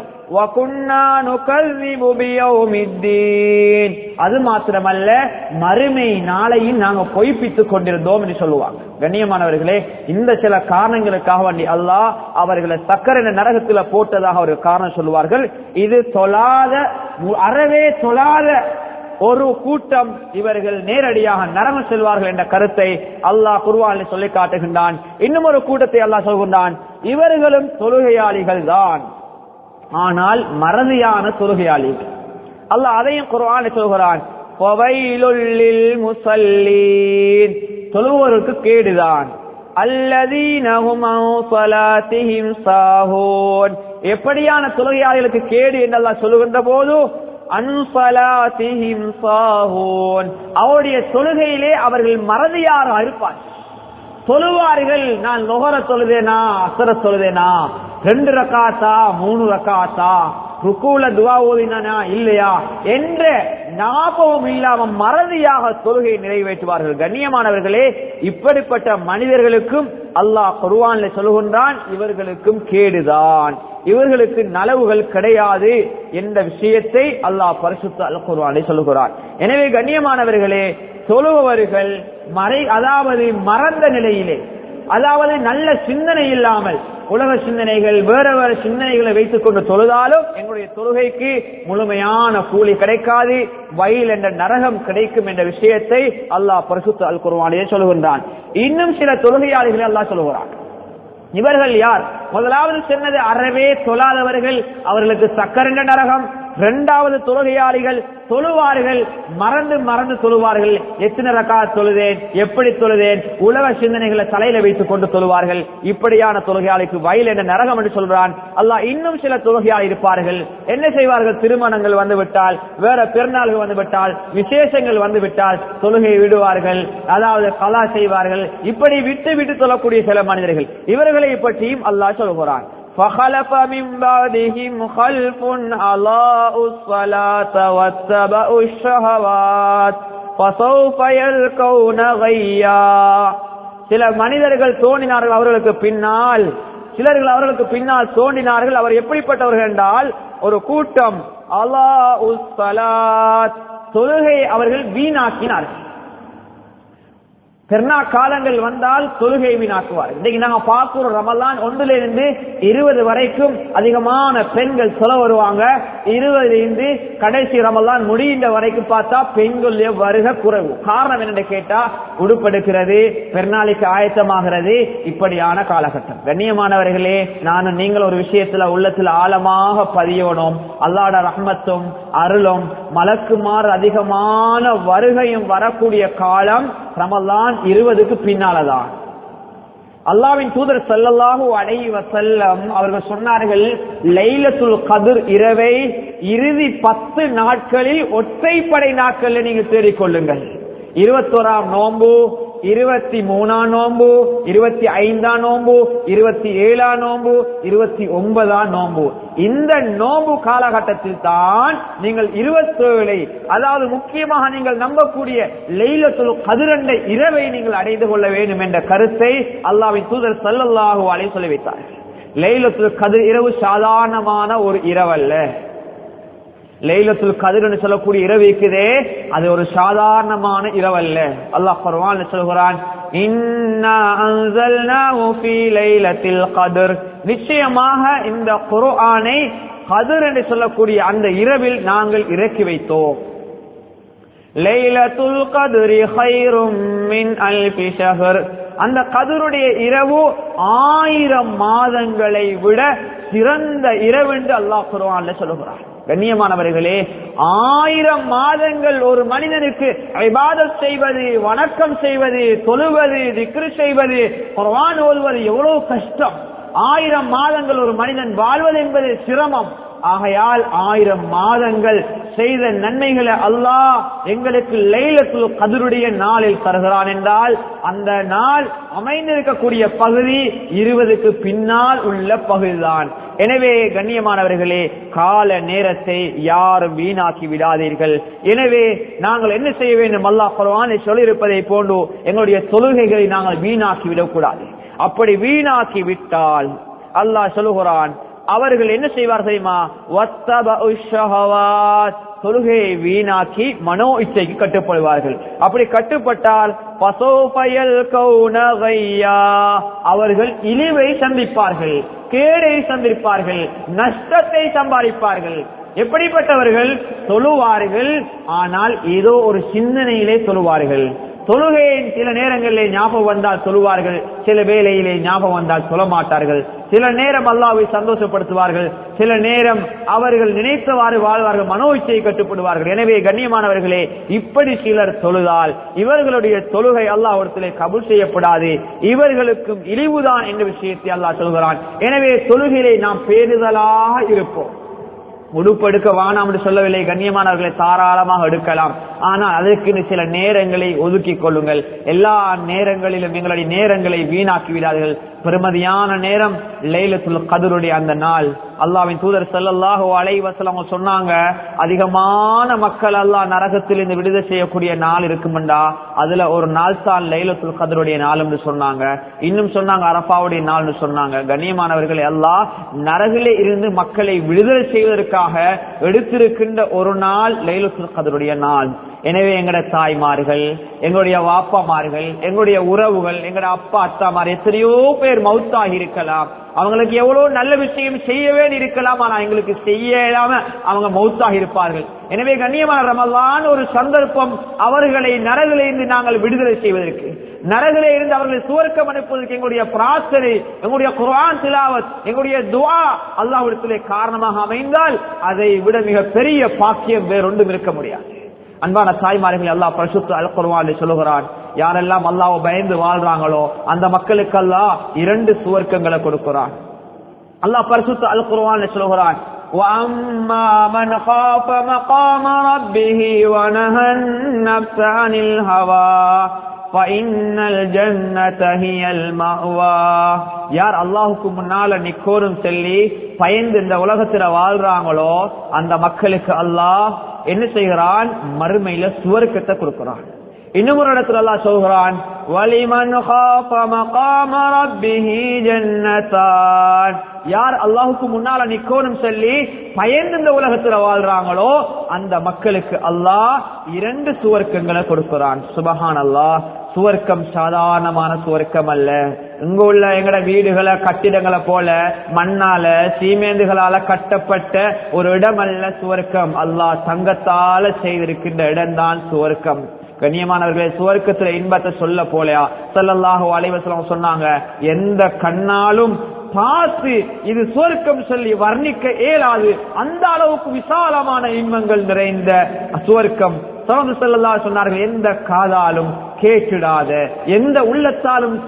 அது மாத்திரமல்ல மறுமை நாளையும் நாங்க பொய்ப்பித்துக் கொண்டிருந்தோம் என்று சொல்லுவாங்க. கண்ணியமானவர்களே, இந்த சில காரணங்களுக்காக வேண்டி அல்லாஹ் அவர்களை சக்கர என்ற நரகத்தில் போட்டதாக ஒரு காரணம் சொல்லுவார்கள். இது அறவே தொழாத ஒரு கூட்டம் இவர்கள் நேரடியாக நரகம் செல்வார்கள் என்ற கருத்தை அல்லாஹ் குர்ஆனில் சொல்லி காட்டுகின்றான். இன்னும் ஒரு கூட்டத்தை அல்லாஹ் சொல்கின்றான், இவர்களும் தொழுகையாளிகள் தான், ஆனால் மறதியான தொழுகையாளிகள். அல்லாஹ் அதையும் குர்ஆனில் சொல்கிறான், ஃபவைலுல் லில் முஸல்லீன், தொழுவோருக்கு கேடுதான். அல்லதீன ஹும் அன் ஸலாத்திஹிம் சாஹூன், எப்படியான தொழுகையாளிகளுக்கு கேடு என்று அல்லாஹ் சொல்லுகின்ற போது அன் ஸலாத்திஹிம் சாஹூன், அவருடைய தொழுகையிலே அவர்கள் மறதியாக இருப்பார்கள். தொழுவார்கள், நான் லுஹர தொழுதேனா அஸ்ர தொழுதேனா, 2 ரக்காத்தா 3 ரக்காத்தா, ருக்குல துஆ ஓதினானா இல்லையா என்ற ஞாபகம் இல்லாம மறதியாக தொழுகையை நிறைவேற்றுவார்கள். கண்ணியமானவர்களே, இப்படிப்பட்ட மனிதர்களுக்கும் அல்லாஹ் குர்ஆனில் சொல்லுகின்றான், இவர்களுக்கும் கேடுதான், இவர்களுக்கு நலவுகள் கிடையாது என்ற விஷயத்தை அல்லாஹ் பரிசுத்த அல் குர்ஆனில் சொல்லுகிறான். எனவே கண்ணியமானவர்களே, தொழுபவர்கள் அதாவது மறந்த நிலையிலே, அதாவது நல்ல சிந்தனை இல்லாமல் உலக சிந்தனைகள் வேற வேற சிந்தனைகளை வைத்துக் கொண்டு தொழுதாலும் எங்களுடைய தொழுகைக்கு முழுமையான கூலி கிடைக்காது, வயல் என்ற நரகம் கிடைக்கும் என்ற விஷயத்தை அல்லாஹ் பரிசுத்த அல் குர்ஆனிலே சொல்லுகின்றான். இன்னும் சில தொழுகையாளிகளை அல்லாஹ் சொல்லுகிறான். இவர்கள் யார்? முதலாவது சொன்னது அறவே தொழாதவர்கள், அவர்களுக்கு சக்கர் என்ற நரகம். இரண்டாவது தொழுகையாளிகள், தொழுவார்கள், மறந்து மறந்து தொழுவார்கள். எத்தனை ரக்காத் தொழுதேன், எப்படி தொழுதேன், உலக சிந்தனைகளை தலையில வைத்துக் கொண்டு தொழுவார்கள். இப்படியான தொழுகையாளிக்கு வயல் என்ற நரகம் என்று சொல்றான் அல்லாஹ். இன்னும் சில தொழுகையாளி இருப்பார்கள், என்ன செய்வார்கள்? திருமணங்கள் வந்துவிட்டால், வேற பெருநாள்கள் வந்துவிட்டால், விசேஷங்கள் வந்துவிட்டால் தொழுகையை விடுவார்கள், அதாவது கலா செய்வார்கள். இப்படி விட்டு விட்டு தொழக்கூடிய சில மனிதர்கள், இவர்களை பற்றியும் அல்லாஹ் சொல்கிறான். فخلف من بعدهم خلف أضاعوا الصلاة واتبعوا الشهوات فسوف يلقون غيا. சில மனிதர்கள் தோன்றினார்கள் அவர்களுக்கு பின்னால், சிலர்கள் அவர்களுக்கு பின்னால் தோன்றினார்கள். அவர் எப்படிப்பட்டவர்கள் என்றால், ஒரு கூட்டம் அலாஉ ஸலாத், தொழுகை அவர்கள் வீணாக்கினார்கள். பெருநா காலங்கள் வந்தால் தொழுகை வீணாக்குவார். இன்னைக்கு நாங்க பார்க்கிறோம், ரமலான் 1 to 20 வரைக்கும் அதிகமான பெண்கள் சொல்ல வருவாங்க. 20 கடைசி ரமலான் முடிகின்ற வரைக்கும் பார்த்தா பெண்களுடைய வருகை குறைவு. காரணம் என்னன்னு கேட்டா, உடுப்பெடுக்கிறது, பெருநாளைக்கு ஆயத்தமாகிறது, இப்படியான காலகட்டம். கண்ணியமானவர்களே, நானும் நீங்கள் ஒரு விஷயத்துல உள்ளத்துல ஆழமாக பதியணும். அல்லாஹ்வுடைய ரஹ்மத்தும் அருளும் மலக்குமார் அதிகமான வருகையும் வரக்கூடிய காலம் ரமலான் 20க்கு பின்னாலதான். அல்லாஹ்வின் தூதர் ஸல்லல்லாஹு அலைஹி வஸல்லம் அவர்கள் சொன்னார்கள், லைலத்துல் கத்ர் இரவை இறுதி 10 நாட்களில் ஒற்றைப்படை நாட்களில் நீங்க தேடிக்கொள்ளுங்கள். 21ஆம் நோன்பு, 23ஆம் நோன்பு, 25ஆம் நோன்பு, 27ஆம் நோன்பு, 29ஆம் நோன்பு. இந்த நோன்பு காலகட்டத்தில் தான் நீங்கள் 27, அதாவது முக்கியமாக நீங்கள் நம்பக்கூடிய லைலத்துல் கத்ர் என்ற இரவை நீங்கள் அடைந்து கொள்ள வேண்டும் என்ற கருத்தை அல்லாஹ்வின் தூதர் ஸல்லல்லாஹு அலைஹி சொல்லி வைத்தார். லைலத்துல் கத்ர் இரவு சாதாரணமான ஒரு இரவல்ல. லைலத்துல் கத்ர் சொல்லக்கூடிய இரவு இருக்குதே, அது ஒரு சாதாரணமான இரவல்ல. அல்லாஹ் குர்ஆனில் சொல்கிறான், இன்னா அன்ஸல்னாஹு ஃபீ லைலத்தில் கத்ர், நிச்சயமாக இந்த குர்ஆனை கத்ர் என்று சொல்லக்கூடிய அந்த இரவில் நாங்கள் இறக்கி வைத்தோம். லைலத்துல் கத்ரி கைரும் மின் அல்ஃபி ஷஹர், அந்த கத்ருடைய இரவு 1000 மாதங்களை விட சிறந்த இரவு என்று அல்லாஹ் குர்ஆனில் சொல்கிறார். கண்ணியமானவர்களே, 1000 மாதங்கள் ஒரு மனிதனுக்கு இபாதத் செய்வது, வணக்கம் செய்வது, தொழுவது, திக்ர் செய்வது, குர்ஆன் ஓதுவது எவ்வளவு கஷ்டம். 1000 மாதங்கள் ஒரு மனிதன் வாழ்வது என்பது சிரமம். ஆகையால் 1000 மாதங்கள் செய்த நன்மைகளை அல்லாஹ் எங்களுக்கு லைலத்துல் கத்ருடைய நாளில் தருகிறான் என்றால், அந்த நாள் அமைந்திருக்கக்கூடிய பகுதி 20க்கு பின்னால் உள்ள பகுதிதான். எனவே கண்ணியமானவர்களே, கால நேரத்தை யாரும் வீணாக்கி விடாதீர்கள். எனவே நாங்கள் என்ன செய்ய வேண்டும்? அல்லாஹ் குர்ஆனில் சொல்லியிருப்பதை போன்று எங்களுடைய தொழுகைகளை நாங்கள் வீணாக்கி விடக்கூடாது. அப்படி வீணாக்கி விட்டால் அல்லாஹ் சொல்லுகிறான், அவர்கள் என்ன செய்வார் தெரியுமா? வத்தபஉ ஷஹவாத், தொழுகையை வீணாக்கி மனோ இச்சைக்கு கட்டுப்படுவார்கள். அப்படி கட்டுப்பட்டால் ஃபஸௌஃப யல்கௌன கய்யா, அவர்கள் இழிவை சந்திப்பார்கள், கேடை சந்திப்பார்கள், நஷ்டத்தை சம்பாதிப்பார்கள். எப்படிப்பட்டவர்கள்? தொழுவார்கள், ஆனால் ஏதோ ஒரு சிந்தனையிலே தொழுவார்கள். தொழுகையின் சில நேரங்களிலே ஞாபகம் வந்தால் சொல்லுவார்கள், சில வேளையிலே ஞாபகம் வந்தால் சொல்ல மாட்டார்கள். சில நேரம் அல்லாஹ்வை சந்தோஷப்படுத்துவார்கள், சில நேரம் அவர்கள் நினைத்தவாறு வாழ்வார்கள், மனோ இச்சையை கட்டுப்படுவார்கள். எனவே கண்ணியமானவர்களே, இப்படி சிலர் தொழுதால் இவர்களுடைய தொழுகை அல்லாஹ்விடத்திலே கபூல் செய்யப்படாது, இவர்களுக்கும் இழிவுதான் என்ற விஷயத்தை அல்லாஹ் சொல்கிறான். எனவே தொழுகையிலே நாம் பேணுதலாக இருப்போம். உடுப்பெடுக்க வேணாம் என்று சொல்லவில்லை, கண்ணியமானவர்களை தாராளமாக எடுக்கலாம். ஆனால் அதற்கு சில நேரங்களை ஒதுக்கிக் கொள்ளுங்கள். எல்லா நேரங்களிலும் எங்களுடைய நேரங்களை வீணாக்கி விடாதீர்கள். பெருமதியான நேரம் லைலத்துல் கத்ருடைய அந்த நாள். அல்லாஹ்வின் தூதர் ஸல்லல்லாஹு அலைஹி வஸல்லம் சொன்னாங்க, அதிகமான மக்கள் அல்லாஹ் நரகத்தில் இருந்து விடுதலை செய்யக்கூடிய நாள் இருக்கும்டா, அதுல ஒரு நாள் தான் லைலத்துல் கத்ருடைய நாள் என்று சொன்னாங்க. இன்னும் சொன்னாங்க அரஃபாவுடைய நாள் சொன்னாங்க. கண்ணியமானவர்களை, அல்லாஹ் நரகிலே இருந்து மக்களை விடுதலை செய்வதற்காக எடுத்திருக்கின்ற ஒரு நாள் லைலத்துல் கத்ருடைய நாள். எனவே எங்கட தாய்மார்கள், எங்களுடைய வாப்பாமார்கள், எங்களுடைய உறவுகள், எங்கட அப்பா அத்தாமார் எத்தனையோ பேர் மௌத்தாகி இருக்கலாம். அவங்களுக்கு எவ்வளவு நல்ல விஷயம் செய்யவே இருக்கலாம், ஆனா எங்களுக்கு செய்யலாம அவங்க மௌத்தாகி இருப்பார்கள். எனவே கண்ணியமான ரமலான் ஒரு சந்தர்ப்பம் அவர்களை நரகிலிருந்து நாங்கள் விடுதலை செய்வதற்கு, நரகிலே இருந்து அவர்களை சுவர்க்கம் அனுப்புவதற்கு எங்களுடைய பிரார்த்தனை, எங்களுடைய குர்ஆன் திலாவத், எங்களுடைய துஆ அல்லாஹ்விடத்திலே காரணமாக அமைந்தால் அதை விட மிக பெரிய பாக்கியம் வேறொன்றும் இருக்க முடியாது. அன்பான தாய்மார்கள், அல்லாஹ் பரிசுத்த அல் குர்ஆனில் சொல்லுகிறான், யாரெல்லாம் அல்லாஹ்வை பயந்து வாழ்றாங்களோ அந்த மக்களுக்கு அல்லாஹ் 2 சுவர்க்கங்களை கொடுக்கிறான். அல்லாஹ் பரிசுத்த அல் குர்ஆனில் சொல்லுகிறான், وَأَمَّا مَنْ خَافَ مَقَامَ رَبِّهِ وَنَهَى النَّفْسَ عَنِ الْهَوَى فَإِنَّ الْجَنَّةَ هِيَ الْمَأْوَى. யார் அல்லாஹ்வுக்கு முன்னால நிக்கோரும் சொல்லி பயந்து இந்த உலகத்துல வாழ்றாங்களோ அந்த மக்களுக்கு அல்லாஹ் என்ன செய்கிறான்? மறுமையில சுவர்க்கத்தை கொடுக்கிறான். இன்னும் ஒரு இடத்துல அல்லாஹ் சொல்கிறான், வலிமன் காஃப மகாம ரப்பிஹி ஜன்னதான். யார் அல்லாஹ்வுக்கு முன்னால நிக்கோனும் சொல்லி பயந்து இந்த உலகத்துல வாழ்றாங்களோ அந்த மக்களுக்கு அல்லாஹ் 2 சுவர்க்கங்களை கொடுக்கிறான். சுபஹானல்லாஹ். சுவர்க்கம் சாதாரணமான சுவர்க்கம் அல்ல. இங்க உள்ள எங்கட வீடுகளை கட்டிடங்களை போல மண்ணால சீமேந்துகளால கட்டப்பட்ட ஒரு இடம் அல்ல சுவர்க்கம். அல்லாஹ் தங்கத்தால செய்திருக்கின்ற இடம்தான் சுவர்க்கம். கண்ணியமானவர்களே, சுவர்க்கத்துல இன்பத்தை சொல்ல போலையா ஸல்லல்லாஹு அலைஹி வஸல்லம் சொன்னாங்க, எந்த கண்ணாலும் பார்த்து இது சுவர்க்கம் சொல்லி வர்ணிக்க இயலாது, அந்த அளவுக்கு விசாலமான இன்பங்கள் நிறைந்த சுவர்க்கம். ஸல்லல்லாஹு சொன்னார்கள், எந்த காதாலும் கேட்டிடாத, எந்த உள்ளத்தாலும்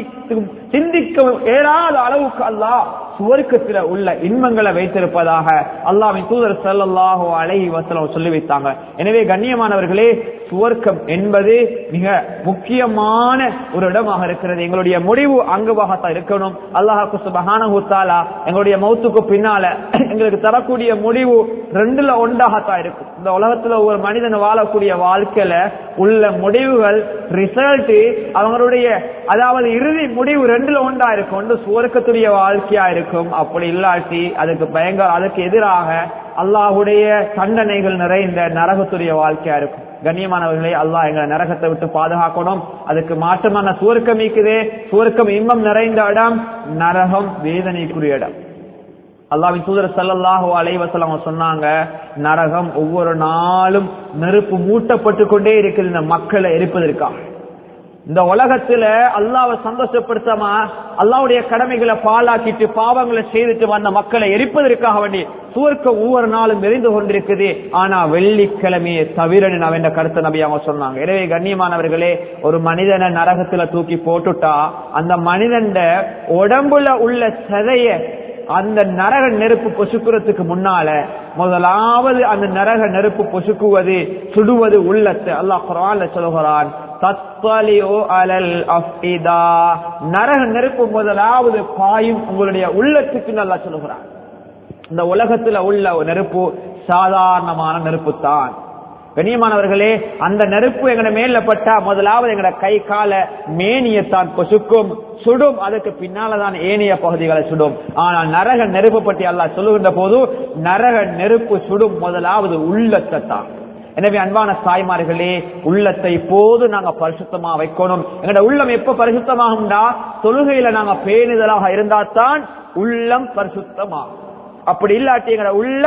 சிந்திக்க இயலாத அளவுக்கு அல்லாஹ் சுவர்க்கத்தில் உள்ள இன்பங்களை வைத்திருப்பதாக அல்லாஹ்வின் தூதர் ஸல்லல்லாஹு அலைஹி வஸல்லம் சொல்லி வைத்தாங்க. எனவே கண்ணியமானவர்களே, சுவர்க்கம் என்பது மிக முக்கியமான ஒரு இடமாக இருக்கிறது. எங்களுடைய முடிவு அங்குவாகத்தான் இருக்கணும். அல்லாஹ் சுப்ஹானஹு வ தஆலா எங்களுடைய மௌத்துக்கு பின்னால எங்களுக்கு தரக்கூடிய முடிவு 2ல 1ஆகத்தான் இருக்கும். இந்த உலகத்துல ஒரு மனிதன் வாழக்கூடிய வாழ்க்கையில உள்ள முடிவுகள், ரிசல்ட், அவங்களுடைய அதாவது இறுதி முடிவு 2ல 1ஆ இருக்கும். ஒன்று சுவர்க்கத்துடைய வாழ்க்கையா இருக்கும், அப்படி இல்லாட்டி அதுக்கு எதிராக அல்லாஹ்வுடைய தண்டனைகள் நிறைந்த நரகத்துடைய வாழ்க்கையா இருக்கும். கண்ணியமானவர்களே, அல்லாஹ் எங்களை நரகத்தை விட்டு பாதுகாக்கணும். அதுக்கு மாற்றமான சுவர்க்கம் இருக்குதே, சுவர்க்கம் இன்பம் நிறைந்த இடம், நரகம் வேதனைக்குரிய இடம். அல்லாஹ்வின் தூதர் ஸல்லல்லாஹு அலைஹி வஸல்லம் சொன்னாங்க, நரகம் ஒவ்வொரு நாளும் நெருப்பு மூட்டப்பட்டு கொண்டே இருக்குது இந்த மக்களை எரிப்பதற்காக. இந்த உலகத்துல அல்லாஹ்வை சந்தோஷப்படுத்தாம அல்லாஹ்வுடைய கடமைகளை பாழாக்கிட்டு பாவங்களை செய்துட்டு வந்த மக்களை எரிப்பதற்காக வேண்டி சுவர்க்கம் ஒவ்வொரு நாளும் எரிந்து கொண்டிருக்குது. ஆனா வெள்ளிக்கிழமையை தவிர என்ற கருத்தை நபி அவங்க சொன்னாங்க. எனவே கண்ணியமானவர்களே, ஒரு மனிதனை நரகத்துல தூக்கி போட்டுட்டா அந்த மனிதன் உடம்புல உள்ள சதைய அந்த நரக நெருப்பு பொசுக்குறதுக்கு முன்னால முதலாவது அந்த நரக நெருப்பு பொசுக்குவது, சுடுவது உள்ளத்தை. அல்லாஹ் குர்ஆன்ல சொல்கிறான், தத்வலிஉ அலல் அஃபிதா. நரக நெருப்பு முதலாவது பாயும் உங்களுடைய உள்ளத்துக்கு அல்லாஹ் சொல்கிறான். இந்த உலகத்துல உள்ள நெருப்பு சாதாரணமான நெருப்பு தான். கண்ணியமானவர்களே, அந்த நெருப்பு எங்கட மேல பட்டா முதலாவது எங்கட கை கால மேனியத்தான் பொசுக்கும், சுடும். அதுக்கு பின்னாலதான் ஏனைய பகுதிகளை சுடும். ஆனால் நரக நெருப்பு பற்றி அல்லாஹ் சொல்லுகின்ற போது நரக நெருப்பு சுடும் முதலாவது உள்ளத்தை தான். எனவே அன்பான தாய்மார்களே, உள்ளத்தை போது நாங்க பரிசுத்தமா வைக்கணும். எங்கட உள்ளம் எப்ப பரிசுத்தமாகும்டா, தொழுகையில நாங்க பேணுதலாக இருந்தால்தான் உள்ளம் பரிசுத்தமாகும். அப்படி இல்லாட்டி எங்கட உள்ளம்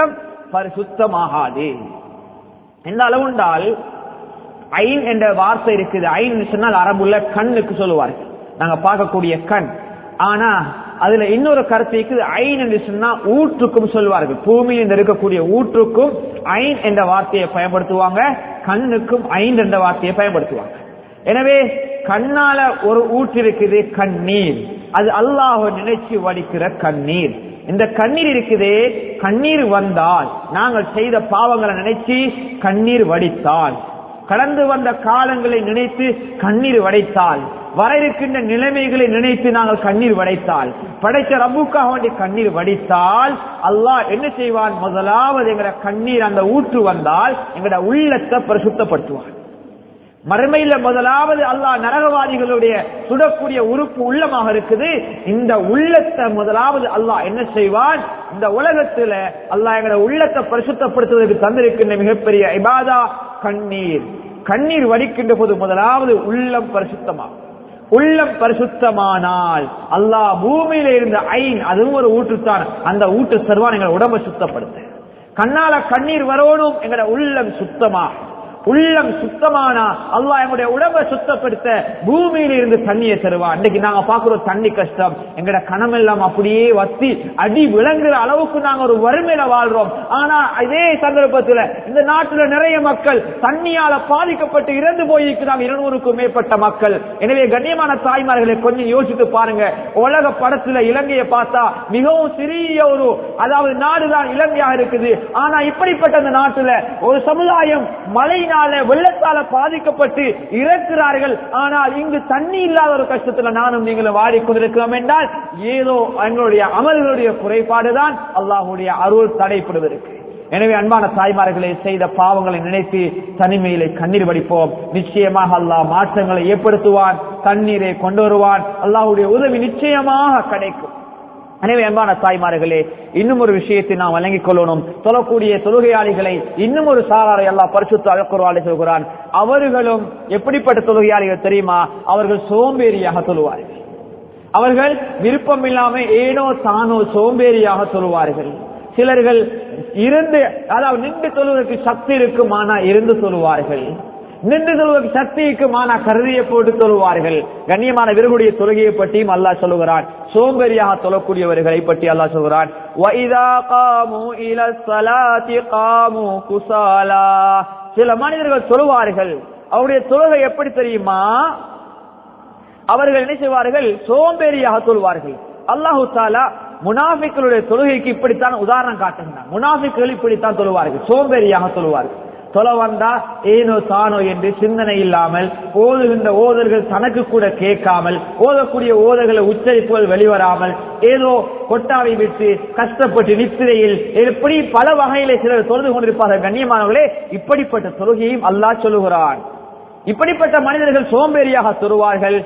பரிசுத்தமாகாது. எந்த அளவுண்டால் ஐன் என்ற வார்த்தை இருக்குது. ஐன் சொன்னால் அரபுள்ள கண்ணுக்கு சொல்லுவார்கள், நாங்க பார்க்கக்கூடிய கண். ஆனா அதுல இன்னொரு கருத்து இருக்குது. ஐன் என்று சொன்னா ஊற்றுக்கும் சொல்வார்கள். பூமியில் இருக்கக்கூடிய ஊற்றுக்கும் ஐன் என்ற வார்த்தையை பயன்படுத்துவாங்க, கண்ணுக்கும் ஐன் என்ற வார்த்தையை பயன்படுத்துவாங்க. எனவே கண்ணால ஒரு ஊற்று இருக்குது, கண்ணீர். அது அல்லாஹ்வை நினைச்சு வடிக்கிற கண்ணீர். இந்த கண்ணீர் இருக்குதே, கண்ணீர் வந்தால் நாங்கள் செய்த பாவங்களை நினைச்சு கண்ணீர் வடித்தால், கடந்து வந்த காலங்களை நினைத்து கண்ணீர் வடைத்தால், வர இருக்கின்ற நிலைமைகளை நினைத்து நாங்கள் கண்ணீர் வடைத்தால், படைத்த ரப்புக்காக வேண்டி கண்ணீர் வடித்தால் அல்லாஹ் என்ன செய்வான்? முதலாவது எங்கட கண்ணீர் அந்த ஊற்று வந்தால் எங்கட உள்ளத்தை பரிசுத்தப்படுத்துவான். மறுமையில முதலாவது அல்லாஹ் நரகவாதிகளுடைய சுடக்கூடிய உறுப்பு உள்ளமாக இருக்குது. இந்த உள்ளத்தை முதலாவது அல்லாஹ் என்ன செய்வான்? இந்த உலகத்துல அல்லாஹ் எங்கட உள்ளத்தை பரிசுத்தப்படுத்துவதற்கு தந்திருக்கின்ற மிகப்பெரிய இபாதா கண்ணீர். கண்ணீர் வடிக்கின்ற போது முதலாவது உள்ளம் பரிசுத்தமாகும். உள்ளம் பரிசுத்தமானால் அல்லாஹ் பூமியில இருந்த ஐன், அதுவும் ஒரு ஊற்றுத்தான், அந்த ஊற்று சர்வான் எங்களை உடம்பை சுத்தப்படுத்த. கண்ணால கண்ணீர் வரணும், எங்கட உள்ளம் சுத்தமா. உள்ளம் சுத்தமானா அல்லாஹ் எங்களுடைய உடம்பை சுத்தப்படுத்த பூமியில இருந்து தண்ணியை தருவான். இன்னைக்கு நாங்க பாக்குற தண்ணி கஷ்டம், எங்கட கணமெல்லாம் அப்படியே வத்தி அடி விளங்குற அளவுக்கு நாங்க ஒரு வறுமையில வாழ்றோம். ஆனா இதே சந்தர்ப்பத்தில் இந்த நாட்டுல நிறைய மக்கள் தண்ணியால பாதிக்கப்பட்டு இறந்து போயிருக்கிறாங்க, 200க்கும் மேற்பட்ட மக்கள். எனவே கண்ணியமான தாய்மார்களை கொஞ்சம் யோசித்து பாருங்க. உலக படத்துல இலங்கையை பார்த்தா மிகவும் சிறிய ஒரு நாடுதான் இலங்கையாக இருக்குது. ஆனா இப்படிப்பட்ட அந்த நாட்டுல ஒரு சமுதாயம் மழையினால வெள்ளத்தால பாதிக்கப்பட்டு இறக்கிறார்கள். ஆனால் இங்கு தண்ணி இல்லாத ஒரு கஷ்டத்துல நானும் நீங்களும் வாடிக்கொண்டிருக்கிறோம் என்றால் ஏதோ எங்களுடைய அமல்களுடைய குறைபாடுதான், அல்லாஹ்வுடைய அருள் தடைப்படுவதற்கு. எனவே அன்பான தாய்மார்களை, செய்த பாவங்களை நினைத்து தனிமையிலே கண்ணீர் வடிப்போம். நிச்சயமாக அல்லாஹ் மாற்றங்களை ஏற்படுத்துவான், தண்ணீரை கொண்டு வருவான், அல்லாஹ்வுடைய உதவி நிச்சயமாக கிடைக்கும். எனவே அன்பான தாய்மார்களே, இன்னும் ஒரு விஷயத்தை நாம் வழங்கிக் கொள்ளணும். தொழக்கூடிய தொழுகையாளிகளை இன்னும் ஒரு சாராரை அல்லாஹ் பரிசுத்த அல்-குர்ஆனில் சொல்கிறான். அவர்களும் எப்படிப்பட்ட தொழுகையாளிகள் தெரியுமா? அவர்கள் சோம்பேறியாக தொழுவார்கள். அவர்கள் விருப்பம் இல்லாம ஏனோ தானோ சோம்பேறியாக தொழுவார்கள். சிலர்கள் இருந்து, அதாவது நின்று தொழுவதற்கு சக்தி இருக்குமானா இருந்து தொழுவார்கள், நின்று தொழுவதற்கு சக்தி இருக்குமானா கருதியை போட்டு தொழுவார்கள். கண்ணியமான இவர்களுடைய தொழுகையை பற்றியும் அல்லாஹ் சொல்லுகிறான். சோம்பேறியாக தொழக்கூடியவர்களை பற்றி அல்லாஹ் சொல்கிறான். சில மனிதர்கள் தொழுவார்கள், அவருடைய தொழுகை எப்படி தெரியுமா? அவர்கள் என்ன செய்வார்கள்? சோம்பேறியாக தொழுவார்கள். அல்லாஹு தஆலா முனாஃபிக்களுடைய தொழுகைக்கு இப்படித்தான் உதாரணம் காட்டுகிறார். முனாஃபிக்கள் இப்படித்தான் தொழுவார்கள், சோம்பேறியாக தொழுவார்கள். தொலை வந்தா ஏனோ தானோ என்று சிந்தனை இல்லாமல், ஓதுகின்ற ஓதர்கள் தனக்கு கூட கேட்காமல், ஓதக்கூடிய ஓதர்களை உச்சரிப்புகள் வெளிவராமல், ஏதோ கொட்டாவை விட்டு கஷ்டப்பட்டு நித்திரையில் எப்படி பல வகையிலே சிலர் தொழுது கொண்டிருப்பார்கள். கண்ணியமானவர்களே, இப்படிப்பட்ட தொழுகையும் அல்லாஹ் சொல்லுகிறான். இப்படிப்பட்ட மனிதர்கள் சோம்பேறியாக தொழுவார்கள்.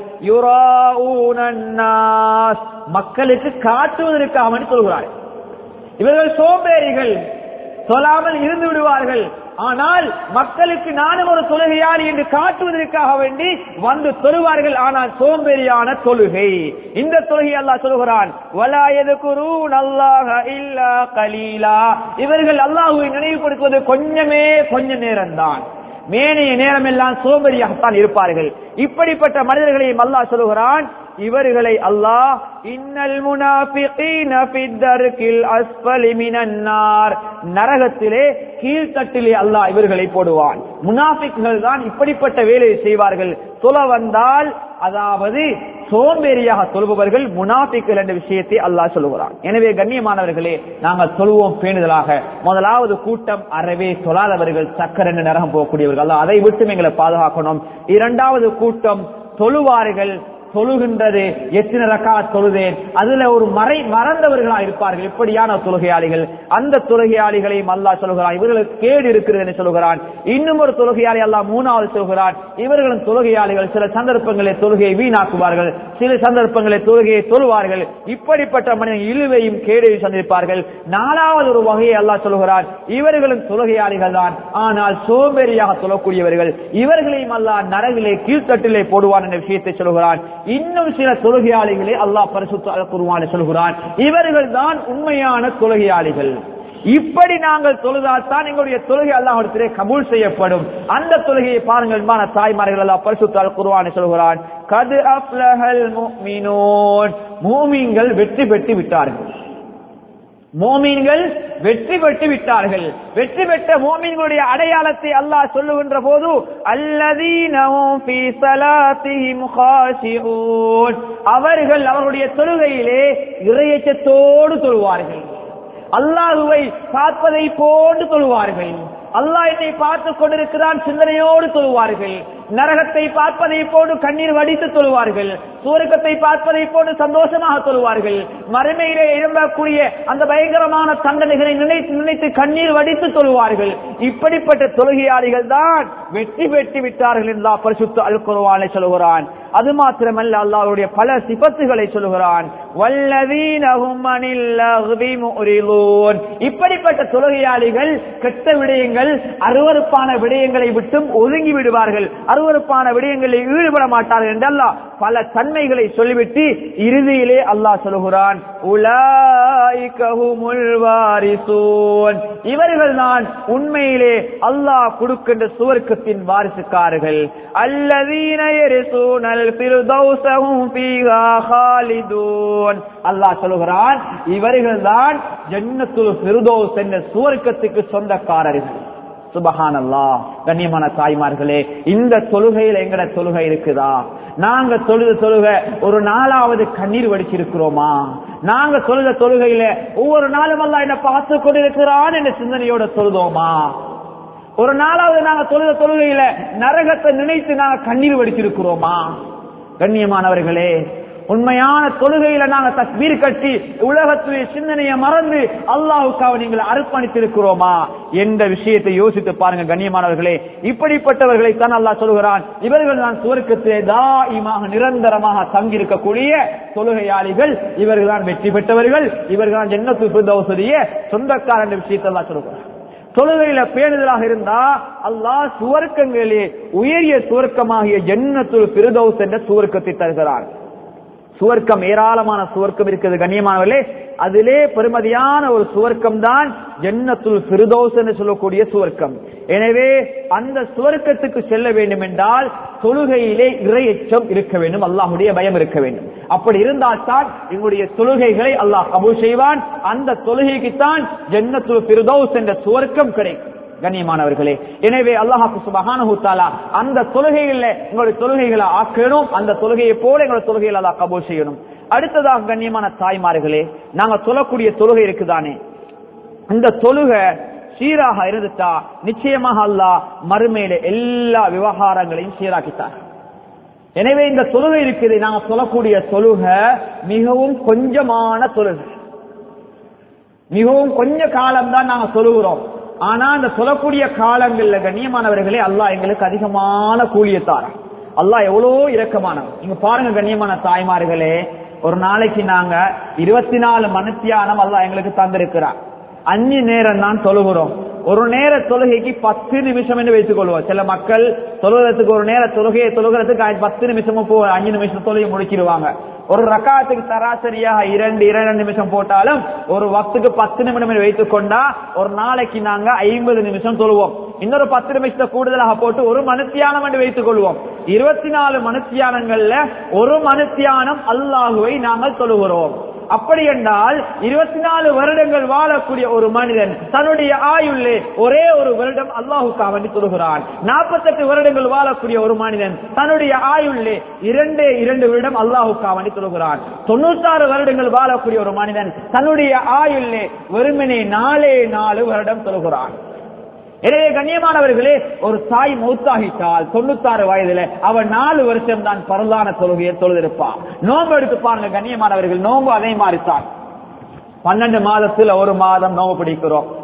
மக்களுக்கு காட்டுவதற்காக தொழுகிறார்கள். இவர்கள் சோம்பேறிகள், சொல்லாமல் இருந்து விடுவார்கள். ஆனால் மக்களுக்கு நானும் ஒரு தொழுகையாளி என்று காட்டுவதற்காக வேண்டி வந்து தொழுவார்கள். ஆனால் சோம்பேறியான தொழுகை. இந்த தொழுகை அல்லாஹ் சொல்கிறான், வலா யذ்குரூன அல்லாஹ இல்லா கலீலா. இவர்கள் அல்லாஹ்வை நினைவுபடுத்துவது கொஞ்ச நேரம்தான், மேனைய நேரம் எல்லாம் சோம்பேறியாகத்தான் இருப்பார்கள். இப்படிப்பட்ட மனிதர்களையும் அல்லாஹ் சொல்கிறான். இவர்களை அல்லாஹ் இன்னல் முனாஃபிகீன ஃபித்தர்கில் அஸ்ஃபலி மினன் நார், நரகத்திலே கீழ்த்தட்டிலே அல்லாஹ் இவர்களை போடுவான். முனாஃபிக்குகள் தான் இப்படிப்பட்ட வேலையை செய்வார்கள். தொழ வந்தால், அதாவது சோம்பேறியாக தொழுபவர்கள் முனாஃபிக்குகள் என்ற விஷயத்தை அல்லாஹ் சொல்லுகிறான். எனவே கண்ணியமானவர்களே, நாங்கள் தொழுவோம் பேணுதலாக. முதலாவது கூட்டம் அறவே தொழாதவர்கள், சக்கர என்ற நரகம் போகக்கூடியவர்கள். அல்லாஹ் அதை விட்டு எங்களை பாதுகாக்கணும். இரண்டாவது கூட்டம் தொழுவார்கள், தொழுகின்றது எத்தனை ரக்காத் தொழுதேன், அதுல ஒரு மறந்தவர்களா இருப்பார்கள். இப்படியான தொழுகையாளிகள், அந்த தொழுகையாளிகளையும் அல்லாஹ் சொல்கிறான் இவர்களுக்கு கேடு இருக்கிறது என்று சொல்கிறான். இன்னும் ஒரு தொழுகையாளி அல்லாஹ் மூணாவது சொல்கிறான், இவர்களும் தொழுகையாளிகள் சில சந்தர்ப்பங்களை தொழுகையை வீணாக்குவார்கள், சில சந்தர்ப்பங்களை தொழுகையை தொழுவார்கள். இப்படிப்பட்ட மனிதன் இழுவையும் கேடையும் சந்திப்பார்கள். நாலாவது ஒரு வகையை அல்லாஹ் சொல்கிறான், இவர்களும் தொழுகையாளிகள் தான், ஆனால் சோம்பேறியாக தொழக்கூடியவர்கள். இவர்களையும் அல்லாஹ் நரகிலே கீழ்த்தட்டிலே போடுவான் என்ற விஷயத்தை சொல்கிறான். இன்னும் சில தொழுகையாளிகளை அல்லாஹ் பரிசுத்த அல்-குர்ஆனில் சொல்கிறான், இவர்கள் தான் உண்மையான தொழுகையாளிகள். இப்படி நாங்கள் தொழுதால்தான் எங்களுடைய தொழுகை அல்லாஹ்விடத்திலே கபூல் செய்யப்படும். அந்த தொழுகையை பாருங்கள் தாய்மார்கள், அல்லாஹ் பரிசுத்த அல் குர்ஆனில் சொல்கிறான், கத் அஃப்லஹல் முஃமினூன், மூமின்கள் வெற்றி பெற்று விட்டார்கள். மோமீன்கள் வெற்றி பெற்று விட்டார்கள். வெற்றி பெற்ற மோமீன்களுடைய அடையாளத்தை அல்லாஹ் சொல்லுகின்ற போது, அல்லதீன ஹும் ஃபீ ஸலாத்திஹிம் காஷிஊன், அவர்கள் அவருடைய தொழுகையிலே இறையச்சத்தோடு தொழுவார்கள். அல்லாஹ்வை பார்ப்பதை போன்று தொழுவார்கள். அல்லாஹ் என்னை பார்த்துக் கொண்டிருக்கிறான் சிந்தனையோடு தொழுவார்கள். நரகத்தை பார்ப்பதை போன்று கண்ணீர் வடித்து தொழுவார்கள். சுவர்க்கத்தை பார்ப்பதை போன்று சந்தோஷமாக தொழுவார்கள். மறுமையிலே எழும்பக்கூடிய அந்த பயங்கரமான தண்டனைகளை நினைத்து நினைத்து கண்ணீர் வடித்து தொழுவார்கள். இப்படிப்பட்ட தொழுகையாளிகள் தான் வெற்றி பெற்று விட்டார்கள் என்று பரிசுத்த அல் குர்ஆனை சொல்கிறான். அது மாத்திரமல்ல, அல்லாஹ்வுடைய பல சிபத்துகளை சொல்கிறான். வல்லதீன ஹும் அனில் லஹ்வி முரிலூன், இப்படிப்பட்ட தொழுகையாளிகள் கெட்ட விடயங்கள், அருவருப்பான விடயங்களை விட்டும் ஒதுங்கி விடுவார்கள். அருவருப்பான விடயங்களில் ஈடுபட மாட்டார்கள் என்று அல்லாஹ் பல தன்மைகளை சொல்லிவிட்டு இறுதியிலே அல்லாஹ் சொல்கிறான், உலாயிக ஹுமுல் வாரிசூன், இவர்கள் தான் உண்மையிலே அல்லாஹ் கொடுக்கின்ற சுவர்க்கத்தின் வாரிசுக்காரர்கள். அல்லதீன யரிசூனல் ஃபிர்தௌஸ ஹும் ஃபீஹா காலிதூன், அல்லாஹ் சொல்கிறான் இவர்கள் தான் ஜன்னத்துல் ஃபிர்தௌஸ் என்ற சுவர்க்கத்துக்கு சொந்தக்காரர்கள். சுபஹானல்லாஹ். கண்ணியமான தாய்மார்களே, இந்த தொழுகையில் எங்கட தொழுகை இருக்குதா? நாங்க தொழுக ஒரு நாளாவது கண்ணீர் வடிச்சிருக்கிறோமா? நாங்க தொழுகையில ஒவ்வொரு நாளும் அல்லாஹ் என்ன பார்த்து கொண்டிருக்கிறான் என்ற சிந்தனையோட தொழுதோமா? ஒரு நாளாவது நாங்க தொழுகையில நரகத்தை நினைத்து நாங்க கண்ணீர் வடிச்சிருக்கிறோமா? கண்ணியமானவர்களே, உண்மையான தொழுகையில நாங்க தக்பீர் கட்டி உலகத்துடைய சிந்தனையை மறந்து அல்லாஹ்வுக்காக நீங்கள் அர்ப்பணித்திருக்கிறோமா என்ற விஷயத்தை யோசித்து பாருங்க. கண்ணியமானவர்களே, இப்படிப்பட்டவர்களை தான் அல்லாஹ் சொல்கிறான், இவர்கள் தான் சுவர்க்கத்திலே தாயிமாக நிரந்தரமாக தங்கியிருக்கக்கூடிய தொழுகையாளிகள், இவர்கள் தான் வெற்றி பெற்றவர்கள், இவர்கள் தான் ஜன்னத்துல் ஃபிர்தௌஸுடைய சொந்தக்காரர் என்ற விஷயத்தை அல்லாஹ் சொல்கிறான். தொழுகையில பேணுதலாக இருந்தா அல்லாஹ் சுவர்க்கங்களிலே உயரிய சுவர்க்கமாகிய ஜன்னத்துல் ஃபிர்தௌஸ் என்ற சுவர்க்கத்தை தருகிறார். சுவர்க்கம் ஏராளமான சுவர்க்கம் இருக்குது கண்ணியமானவர்களே. அதிலே பெருமதியான ஒரு சுவர்க்கம் தான் ஜன்னத்துல் ஃபிர்தௌஸ் என்று சொல்லக்கூடிய சுவர்க்கம். எனவே அந்த சுவர்க்கத்துக்கு செல்ல வேண்டும் என்றால் தொழுகையிலே இறையச்சம் இருக்க வேண்டும், அல்லாஹ்வுடைய பயம் இருக்க வேண்டும். அப்படி இருந்தால் தான் எங்களுடைய தொழுகைகளை அல்லாஹ் கபூல் செய்வான். அந்த தொழுகைக்குத்தான் ஜன்னத்துல் ஃபிர்தௌஸ் என்ற சுவர்க்கம் கிடைக்கும். கண்ணியமானவர்களே, எனவே அல்லாஹ் சுப்ஹானஹு தஆலா அந்த தொழுகையில எங்களுடைய தொழுகைகளை ஆக்கணும். அந்த தொழுகையை போல எங்களுடைய தொழுகைகளை அல்லாஹ் கபூல் செய்யணும். அடுத்ததாக கண்ணியமான தாய்மார்களே, நாங்க சொல்லக்கூடிய தொழுகை இருக்குதானே, இந்த தொழுகை சீராக இருந்துட்டா நிச்சயமாக அல்லாஹ் மறுமையில எல்லா விவகாரங்களையும் சீராக்கிட்டார். எனவே இந்த தொழுகை இருக்குது, நாங்க சொல்லக்கூடிய தொழுகை மிகவும் கொஞ்சமான தொழுகை, மிகவும் கொஞ்ச காலம்தான் நாங்க சொல்லுகிறோம். ஆனா அந்த சொல்லக்கூடிய காலங்கள்ல கண்ணியமானவர்களே அல்லாஹ் எங்களுக்கு அதிகமான கூலியத்தார். அல்லாஹ் எவ்வளவு இரக்கமானவர். நீங்க பாருங்க கண்ணியமான தாய்மார்களே, ஒரு நாளைக்கு நாங்க 24 மணித்தியானம் அல்லாஹ் எங்களுக்கு தந்திருக்கிறார். 5 நேரம் தான் தொழுகிறோம். ஒரு நேர தொழுகைக்கு 10 நிமிஷம் என்று வைத்துக் கொள்வோம். சில மக்கள் தொழுகிறதுக்கு ஒரு நேர தொழுகையை தொழுகிறதுக்கு 10 நிமிஷமும் 5 நிமிஷம் தொழுகை முடிக்கிடுவாங்க. ஒரு ரக்காத்துக்கு சராசரியாக 2 நிமிஷம் போட்டாலும் ஒரு வக்துக்கு 10 நிமிடம் வைத்துக் கொண்டா ஒரு நாளைக்கு நாங்க 50 நிமிஷம் தொழுவோம். இன்னொரு 10 நிமிஷத்தை கூடுதலாக போட்டு ஒரு மணித்தியானம் என்று வைத்துக் கொள்வோம். 24 மணித்தியானங்கள்ல ஒரு மணித்தியானம் அல்லாஹுவை நாங்கள் தொழுகிறோம். அப்படி என்றால் 24 வருடங்கள் வாழக்கூடிய ஒரு மனிதன் தன்னுடைய ஆயுள்ளே ஒரே ஒரு வருடம் அல்லாஹுக்காக வேண்டி தொழுகிறான். 48 வருடங்கள் வாழக்கூடிய ஒரு மனிதன் தன்னுடைய ஆயுள்ளே 2 வருடம் அல்லாஹுக்காக வேண்டி தொழுகிறான். 96 வருடங்கள் வாழக்கூடிய ஒரு மனிதன் தன்னுடைய ஆயுள்ளே வெறுமனே 4 வருடம் தொழுகிறான். எனவே கண்ணியமானவர்களே, ஒரு தாய் மௌத்தாகிட்டால் 96 வயதுல அவன் 4 வருஷம் தான் பரலான தொழுகையை தொழுதிருப்பான். நோன்பு எடுத்து பாருங்க கண்ணியமானவர்கள், நோன்பு அதே மாதிரி தான். 12 மாதத்துல ஒரு மாதம் நோன்பு பிடிக்கிறோம்.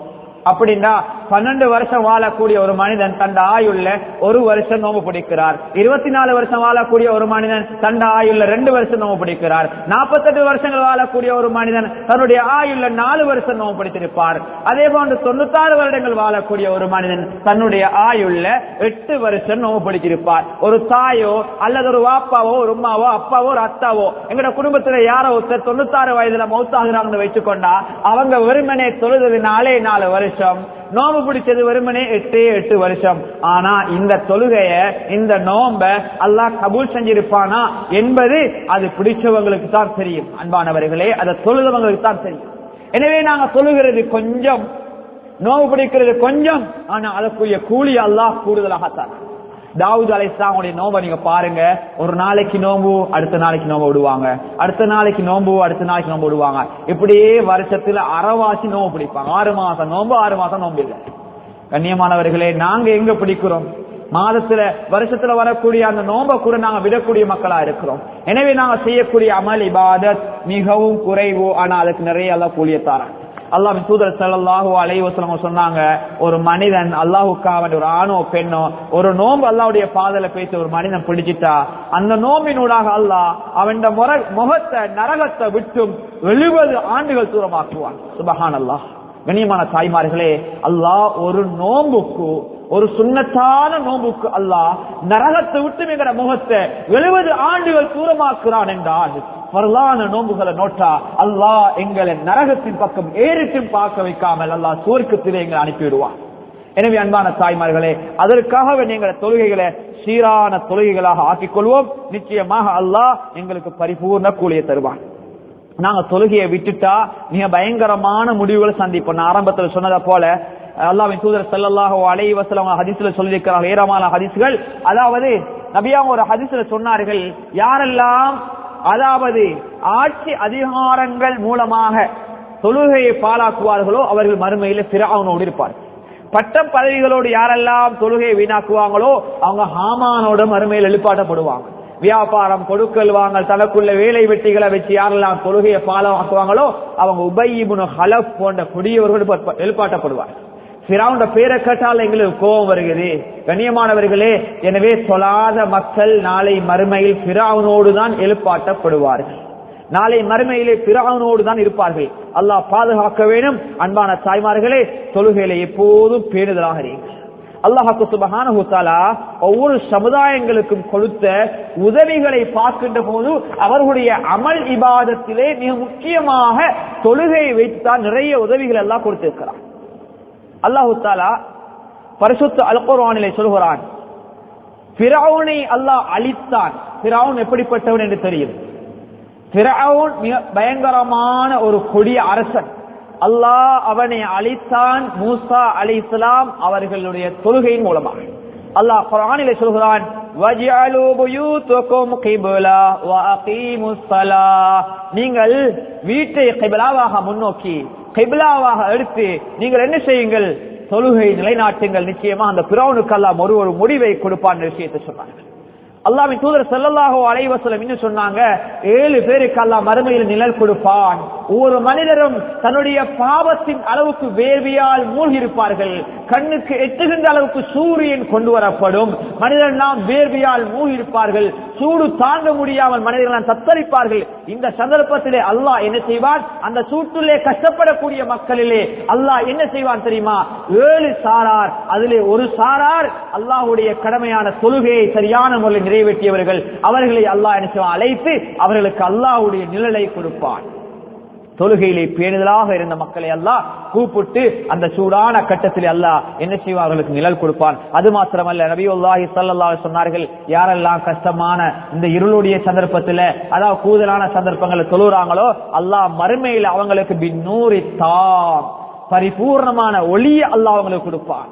அப்படின்னா 12 வருஷம் வாழக்கூடிய ஒரு மனிதன் தன் ஆயுள்ள 1 வருஷம் நோம்பு பிடிக்கிறார். 24 வருஷம் வாழக்கூடிய ஒரு மனிதன் தன் ஆயுள்ள 2 வருஷம் நோம்பு பிடிக்கிறார். 48 வருஷங்கள் வாழக்கூடிய ஒரு மனிதன் தன்னுடைய ஆயுள்ள 4 வருஷம் நோம்பு பிடித்திருப்பார். அதே போன்று 96 வருடங்கள் வாழக்கூடிய ஒரு மனிதன் தன்னுடைய ஆயுள்ள 8 வருஷம் நோம்பு பிடித்திருப்பார். ஒரு தாயோ அல்லது ஒரு வாப்பாவோ ஒரு உம்மாவோ அப்பாவோ ஒரு அத்தாவோ எங்கட குடும்பத்துல யாரோ ஒருத்தர் 96 வயதுல மௌத்தாகிறாங்கன்னு வச்சுக்கொண்டா அவங்க வெறுமனே தொழுது 4 வருஷம், நோம்பு பிடிச்சது வெறுமனே 8 வருஷம். ஆனா இந்த தொழுகைய இந்த நோம்ப அல்லாஹ் கபூல் செஞ்சிருப்பானா என்பது அது பிடிச்சவங்களுக்கு தான் தெரியும். அன்பானவர்களே, அதை தொழுதவங்களுக்கு தான் தெரியும். எனவே நாங்க தொழுகிறது கொஞ்சம், நோம்பு பிடிக்கிறது கொஞ்சம், ஆனா அதற்குரிய கூலி அல்லாஹ் கூடுதலாகத்தான். தாவூத் அலைஹிஸ்ஸலாமுடைய நோம்பை நீங்க பாருங்க. ஒரு நாளைக்கு நோம்பு, அடுத்த நாளைக்கு நோம்பு விடுவாங்க, அடுத்த நாளைக்கு நோம்பு, அடுத்த நாளைக்கு நோம்பு விடுவாங்க. இப்படியே வருஷத்துல அரைவாசி நோம்பு பிடிப்பாங்க. 6 மாசம் நோம்பு, 6 மாசம் நோம்பு இல்லை. கண்ணியமானவர்களே, நாங்க எங்க பிடிக்கிறோம்? மாதத்துல வருஷத்துல வரக்கூடிய அந்த நோம்பை கூட நாங்க விடக்கூடிய மக்களா இருக்கிறோம். எனவே நாங்க செய்யக்கூடிய அமல் இபாதத் மிகவும் குறைவு, ஆனா அதுக்கு நிறைய அல்லாஹ் கூலியத்தாரன். அல்லாஹ்வின் தூதர் ஸல்லல்லாஹு அலைஹி வஸல்லம் சொன்னாங்க, ஒரு மனிதன் அல்லாஹ்வுக்காக ஒரு ஆணோ பெண்ணோ ஒரு நோம்பு அல்லாஹ்வுடைய பாதையில பேசி ஒரு மனிதன் பிடிச்சிட்டா, அந்த நோம்பினூடாக அல்லாஹ் அவன் முகத்தை நரகத்தை விட்டும் 70 ஆண்டுகள் தூரமாக்குவான். சுப்ஹானல்லாஹ். கண்ணியமான தாய்மார்களே, அல்லாஹ் ஒரு நோம்புக்கு, ஒரு சுன்னத்தான நோம்புக்கு அல்லாஹ் நரகத்தை விட்டு எங்கட முகத்தை 70 ஆண்டுகள் தூரமாக்குறான் என்றால், வரலான நோம்புகளை நோட்டா அல்லாஹ் எங்களை நரகத்தின் பக்கம் ஏறிட்டும் பார்க்க வைக்காமல் அல்லாஹ் சுவர்க்கத்திலே எங்களை அனுப்பிவிடுவான். எனவே அன்பான தாய்மார்களே, அதற்காக எங்களை தொழுகைகளை சீரான தொழுகைகளாக ஆக்கிக் கொள்வோம். நிச்சயமாக அல்லாஹ் எங்களுக்கு பரிபூர்ண கூலியை தருவான். நாங்க தொழுகையை விட்டுட்டா மிக பயங்கரமான முடிவுகளை சந்திப்போம். நான் ஆரம்பத்தில் சொன்னதை போல அல்லாஹ்வின் தூதர் ஸல்லல்லாஹு அலைஹி வஸல்லம் ஹதீஸ்ல சொல்லியிருக்கிறார்கள், ஏராளமான ஹதீஸ்கள். அதாவது நபியாங்க ஒரு ஹதீஸ்ல சொன்னார்கள், யாரெல்லாம் அதாவது ஆட்சி அதிகாரங்கள் மூலமாக தொழுகையை பாழாக்குவார்களோ அவர்கள் மறுமையில ஃபிரௌனோடு இருப்பார்கள். பட்டம் பதவிகளோடு யாரெல்லாம் தொழுகையை வீணாக்குவாங்களோ அவங்க ஹாமானோட மறுமையில் எழுப்பாட்டப்படுவாங்க. வியாபாரம், கொடுக்கல் வாங்கல், தனக்குள்ள வேலை வெட்டிகளை வச்சு யாரெல்லாம் தொழுகையை பாழாக்குவாங்களோ அவங்க உபை இப்னு ஹலப் போன்ற கொடியவர்கள் எழுப்பாட்டப்படுவார். ஃபிரௌனோட பேரை கேட்டால் எங்களுக்கு கோபம் வருகிறது. கண்ணியமானவர்களே, எனவே தொழாத மக்கள் நாளை மறுமையில் ஃபிரௌனோடு தான் எழுப்பாட்டப்படுவார்கள். நாளை மறுமையிலே ஃபிரௌனோடு தான் இருப்பார்கள். அல்லாஹ் பாதுகாக்க வேண்டும். அன்பான தாய்மார்களே, தொழுகையில எப்போதும் பேணுதலாக இருங்கள். அல்லாஹ் சுப்ஹானஹு வ தஆலா ஒவ்வொரு சமுதாயங்களுக்கும் கொடுத்த உதவிகளை பார்க்கின்ற போது அவர்களுடைய அமல் இபாதத்திலே மிக முக்கியமாக தொழுகையை வைத்துதான் நிறைய உதவிகள் எல்லாம் கொடுத்திருக்கிறார். அல்லாஹு தஆலா பரிசுத்த அல் குர்ஆனிலே சொல்கிறான், ஃபிரௌனை அல்லாஹ் அழித்தான். ஃபிரௌன் எப்படிப்பட்டவன் என்று தெரியும். ஃபிரௌன் மிக பயங்கரமான ஒரு கொடிய அரசன். அல்லாஹ் அவனை அழித்தான் மூசா அலைஹிஸ்ஸலாம் அவர்களுடைய தொழுகையின் மூலமாக. அல்லாஹ் குர்ஆனிலே சொல்கிறான், வஜஅலு புயூதகும் கிப்லா வ அகீமுஸ் ஸலாஹ். நீங்கள் வீட்டை கிப்லாவாக முன்னோக்கி கிப்லாவாக எடுத்து நீங்கள் என்ன செய்யுங்கள்? தொழுகை நிலைநாட்டுங்கள். நிச்சயமா அந்த ஃபிரௌனுக்கு அல்லாஹ் ஒரு முடிவை கொடுப்பான் விஷயத்தை சொன்னாங்க. அல்லாஹ்வின் தூதர் ஸல்லல்லாஹு அலைஹி வஸல்லம் இன்னும் சொன்னாங்க, 7 பேருக்கு அல்லாஹ் மறுமையில் நிழல் கொடுப்பான். ஒவ்வொரு மனிதரும் தன்னுடைய பாவத்தின் அளவுக்கு வேர்வையால் மூழ்கி இருப்பார்கள். கண்ணுக்கு எட்டுகின்ற அளவுக்கு சூரியன் கொண்டு வரப்படும். மனிதர்கள் நாம் வேர்வையால் மூழ்கி இருப்பார்கள். சூடு தாங்க முடியாமல் மனிதர்கள் தத்தளிப்பார்கள். இந்த சந்தர்ப்பத்திலே அல்லாஹ் என்ன செய்வான்? அந்த சூட்டிலே கஷ்டப்படக்கூடிய மக்களிலே அல்லாஹ் என்ன செய்வான் தெரியுமா? 7 சாரார், அதிலே ஒரு சாரார் அல்லாஹ்வுடைய கடமையான தொழுகையை சரியான முறையில் நிறைவேற்றியவர்கள். அவர்களை அல்லாஹ் என்ன செய்வான்? அழைத்து அவர்களுக்கு அல்லாஹ்வுடைய நிழலை கொடுப்பான். தொழுகையிலே பேணுதலாக இருந்த மக்களை அல்லாஹ் கூப்பிட்டு அந்த சூடான கட்டத்தில் அல்லாஹ் என்ன செய்வார்களுக்கு நிழல் கொடுப்பான். அது மாத்திரமல்ல, நபியுல்லாஹி ஸல்லல்லாஹு அலைஹி சொன்னார்கள், யாரெல்லாம் கஷ்டமான இந்த இருளுடைய சந்தர்ப்பத்தில் அதாவது கூடுதலான சந்தர்ப்பங்களை தொழுறாங்களோ அல்லாஹ் மறுமையில் அவங்களுக்கு பின்னூரி தாம் பரிபூர்ணமான ஒளியை அல்லாஹ் அவங்களுக்கு கொடுப்பான்.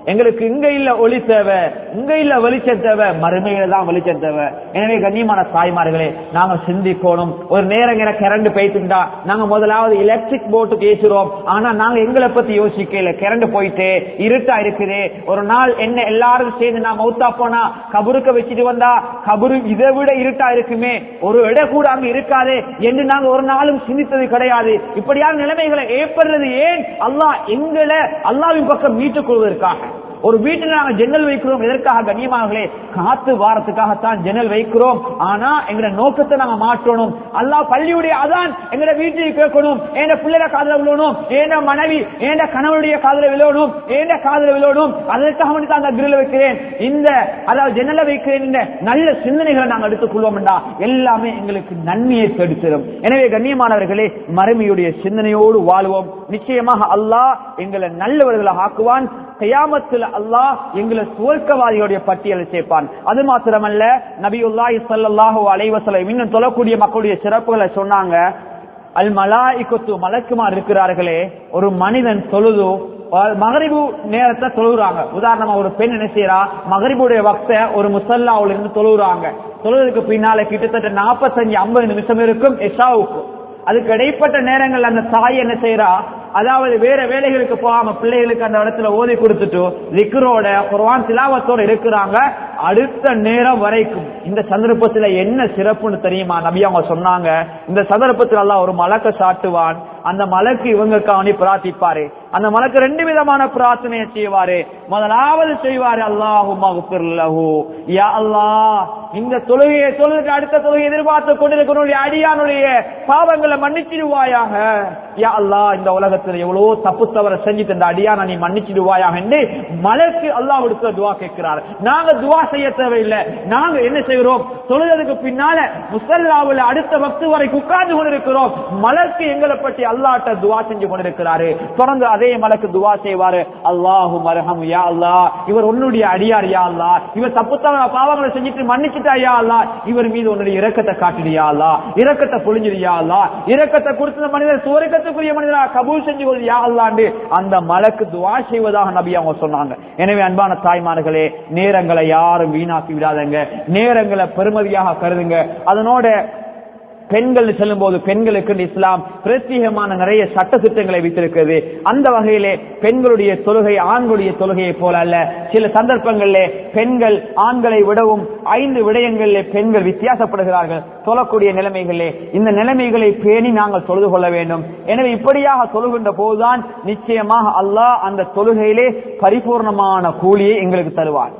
எங்களுக்கு இங்க இல்ல ஒளி தேவை, இங்க இல்ல வெளிச்சம் தேவை, மறுமையில தான் வெளிச்சம் தேவை. எனவே கண்ணியமான தாய்மார்களே, நாங்க சிந்திக்கணும். ஒரு நேரம் கரண்ட் போயிட்டுண்டா நாங்க முதலாவது எலக்ட்ரிக் போர்டு பேசுறோம். ஆனா நாங்க எங்களை பத்தி யோசிக்கல. கரண்ட் போயிட்டு இருட்டா இருக்குது, ஒரு நாள் என்ன எல்லாரும் சேர்ந்து நான் மௌத்தா போனா கபருக்கு வச்சுட்டு வந்தா கபரு இதை விட இருட்டா இருக்குமே, ஒரு இடம் கூட அங்க இருக்காது என்று நாங்க ஒரு நாளும் சிந்தித்தது கிடையாது. இப்படியான நிலைமைகளை ஏற்படுறது ஏன்? அல்லாஹ் எங்களை அல்லாஹ்வின் பக்கம் மீட்டுக் கொள்வதற்காக. ஒரு வீட்டில் நாங்கள் ஜன்னல் வைக்கிறோம். எதற்காக கண்ணியமானவர்களே? காத்து வாரத்துக்காகத்தான் ஜன்னல் வைக்கிறோம். ஆனா எங்களுடைய நோக்கத்தை நாங்க மாற்றணும். அல்லாஹ் பள்ளியுடைய அதான் எங்களுடைய வீட்டில் கேட்கணும், ஏண்ட பிள்ளைட காதல விழணும், ஏண்ட மனைவி ஏண்ட கணவனுடைய காதல விழணும், ஏண்ட காதல விழணும். அதற்காக வேண்டி தான் கிரில் வைக்கிறேன், இந்த அதாவது ஜன்னல வைக்கிறேன். இந்த நல்ல சிந்தனைகளை நாங்கள் எடுத்துக் கொள்வோம் என்றா எல்லாமே எங்களுக்கு நன்மையை தேடித்தரும். எனவே கண்ணியமானவர்களே, மறுமையுடைய சிந்தனையோடு வாழ்வோம். நிச்சயமாக அல்லாஹ் எங்களை நல்லவர்களாக ஆக்குவான். கியாமத்தில் அல்லாஹ் எங்களை சுவர்க்கவாதிகளுடைய பட்டியலை சேர்ப்பான். அது மாத்திரமல்ல, நபியுல்லாஹி ஸல்லல்லாஹு அலைஹி வஸல்லம் இன்னும் சொல்லக்கூடிய மக்களுடைய சிறப்புகளை சொன்னாங்க. அல் மலாயிகத்து, மலக்குமார் இருக்கிறார்களே, ஒரு மனிதன் தொழுது மகரிபு நேரத்தை தொழுகிறாங்க. உதாரணமா ஒரு பெண் என்ன செய்யறா, மகரிபுடைய வக்த ஒரு முசல்லாவுல இருந்து தொழுகிறாங்க. தொழுவதற்கு பின்னால கிட்டத்தட்ட 45-50 நிமிஷம் இருக்கும் எஷாவுக்கு. அதுக்கு இடைப்பட்ட நேரங்கள் அந்த தாய் என்ன செய்யறா, அதாவது வேற வேலைகளுக்கு போகாம பிள்ளைகளுக்கு அந்த இடத்துல ஓதி கொடுத்துட்டு திக்ரோட குர்ஆன் திலாவத்தோட இருக்கிறாங்க அடுத்த நேரம் வரைக்கும். இந்த சந்தர்ப்பத்துல என்ன சிறப்புன்னு தெரியுமா? நபி அவங்க சொன்னாங்க, இந்த சந்தர்ப்பத்தில் அல்லாஹ் ஒரு மலக்க சாட்டுவான். அந்த மலக்கு இவங்களுக்காக பிரார்த்திப்பாரு. அந்த மலக்கு 2 விதமான பிரார்த்தனையை செய்வாரு. முதலாவது செய்வாரு, அல்லாஹும்ம ஃபிர் லஹு, யா அல்லாஹ் இந்த தொழுகையை தொழுதுக்கு அடுத்த தொழுகை எதிர்பார்த்து கொண்டிருக்கிற அடியானுடைய பாவங்களை மன்னிச்சிடுவாயாக. யா அல்லாஹ் இந்த உலகத்தில் எவ்வளவோ தப்பு தவற செஞ்சுட்டு இந்த அடியான நீ மன்னிச்சிடுவாயாக என்று மலக்கு அல்லாஹ் விடுத்த துவா கேட்கிறார். நாங்க துவா செய்ய தேவையில்லை. நாங்க என்ன செய்கிறோம், தொழுதற்கு பின்னால முஸல்லாவுல அடுத்த வக்து வரைக்கும் உட்கார்ந்து கொண்டிருக்கிறோம். மலக்கு எங்களை பற்றி அல்லாஹ்ட்ட துவா செஞ்சு கொண்டிருக்கிறாரு. தொடர்ந்து அதே மலக்கு துவா செய்வாரு, அல்லாஹும் மர்ஹம் யா அல்லாஹ், இவர் உன்னுடைய அடியார் யா அல்லாஹ், இவர் தப்பு தவற பாவங்களை செஞ்சுட்டு மன்னிச்சுட்டா யா அல்லாஹ், இவர் மீது உன்னுடைய இரக்கத்தை காட்டிடியா அல்லாஹ், இரக்கத்தை பொழிஞ்சிடியா அல்லாஹ், இரக்கத்தை கொடுத்த மனிதர் சுவர்க்கத்துக்குரிய மனிதரா கபூல் செஞ்சு கொள் யா அல்லாஹ்னு அந்த மலக்கு துவா செய்வதாக நபி அவங்க சொன்னாங்க. எனவே அன்பான தாய்மார்களே, நேரங்களை யாரும் வீணாக்கி விடாதங்க, நேரங்களை பெருமதியாக கருதுங்க. அதனோட பெண்கள் செல்லும் போது பெண்களுக்கு இஸ்லாம் பிரத்யேகமான நிறைய சட்ட திட்டங்களை வைத்திருக்கிறது. அந்த வகையிலே பெண்களுடைய தொழுகை ஆண்களுடைய தொழுகையை போல அல்ல. சில சந்தர்ப்பங்களிலே பெண்கள் ஆண்களை விடவும் 5 விடயங்களிலே பெண்கள் வித்தியாசப்படுகிறார்கள் தொழக்கூடிய நிலைமைகளே. இந்த நிலைமைகளை பேணி நாங்கள் தொழுது கொள்ள வேண்டும். எனவே இப்படியாக தொழுகின்ற போதுதான் நிச்சயமாக அல்லாஹ் அந்த தொழுகையிலே பரிபூர்ணமான கூலியை எங்களுக்கு தருவார்.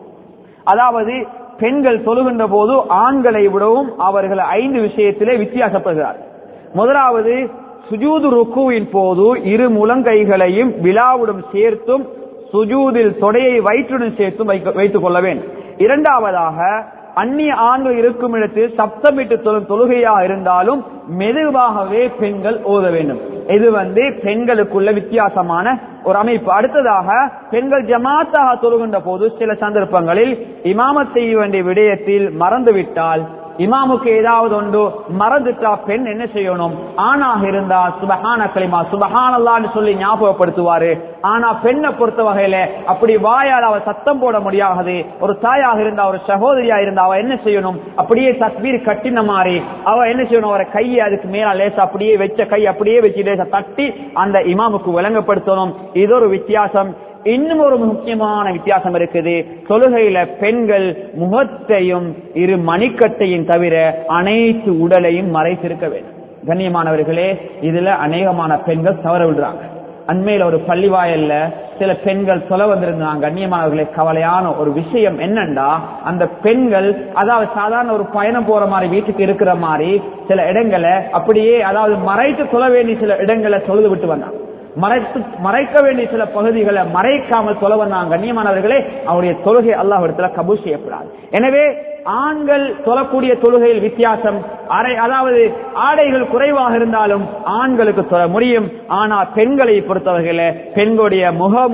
அதாவது பெண்கள் தொழுகின்ற போது ஆண்களை விடவும் அவர்கள் 5 விஷயத்திலே வித்தியாசப்படுகிறார். முதலாவது, சுஜூது ருக்குவின் போது 2 முழங்கைகளையும் விலாவுடன் சேர்த்தும் சுஜூதில் தொடையை வயிற்றுடன் சேர்த்தும் வைத்துக் கொள்ள வேண்டும். இரண்டாவதாக, அந்நிய ஆண்கள் இருக்கும் இடத்தில் சப்தமிட்டு தொழுகையாக இருந்தாலும் மெதுவாகவே பெண்கள் ஓத வேண்டும். இது பெண்களுக்குள்ள வித்தியாசமான ஒரு அமைப்பு. அடுத்ததாக, பெண்கள் ஜமாத்தாக தொழுகின்ற போது சில சந்தர்ப்பங்களில் இமாமத் செய்ய வேண்டிய விடயத்தில் மறந்துவிட்டால், இமாமுக்கு ஏதாவது ஒன்று மறந்துட்டா பெண் என்ன செய்யணும்? ஆணாக இருந்தா சுபஹான கலிமா சுபஹானல்லாஹ்னு சொல்லி ஞாபகப்படுத்துவாரு. ஆனா பெண்ணை பொறுத்த வகையில அப்படி வாயால் அவ சத்தம் போட முடியாது. ஒரு தாயாக இருந்தா, ஒரு சகோதரியா இருந்தா அவ என்ன செய்யணும்? அப்படியே தக்பீர் கட்டின மாதிரி அவ என்ன செய்யணும்? அவரை கையை அதுக்கு மேல லேசா அப்படியே வச்ச கை அப்படியே வச்சு லேசா தட்டி அந்த இமாமுக்கு விளங்கப்படுத்தணும். இது ஒரு வித்தியாசம். இன்னும் ஒரு முக்கியமான வித்தியாசம் இருக்குது. தொழுகையில பெண்கள் முகத்தையும் 2 மணிக்கட்டையும் தவிர அனைத்து உடலையும் மறைத்திருக்க வேண்டும். கண்ணியமானவர்களே, இதுல அநேகமான பெண்கள் தவற விடுறாங்க. அண்மையில ஒரு பள்ளிவாயல்ல சில பெண்கள் சொல்ல வந்திருந்தாங்க. கண்ணியமானவர்களே, கவலையான ஒரு விஷயம் என்னண்டா, அந்த பெண்கள் அதாவது சாதாரண ஒரு பயணம் போற மாதிரி வீட்டுக்கு இருக்கிற மாதிரி சில இடங்களை அப்படியே அதாவது மறைத்து சொல்ல வேண்டிய சில இடங்களை தொழுது விட்டு வந்தாங்க. மறைக்க வேண்டிய சில பகுதிகளை மறைக்காமல் தொலை வந்தாங்க. கண்ணியமானவர்களே, அவருடைய தொழுகை அல்லாஹ்விடத்துல கபூல் செய்யப்படாது. எனவே ஆண்கள் தொழக்கூடிய தொழுகையில் வித்தியாசம். அதாவது ஆடைகள் குறைவாக இருந்தாலும் ஆண்களுக்கு தொழ முடியும். ஆனா பெண்களை பொறுத்தவரையில பெண்களுடைய முகமும்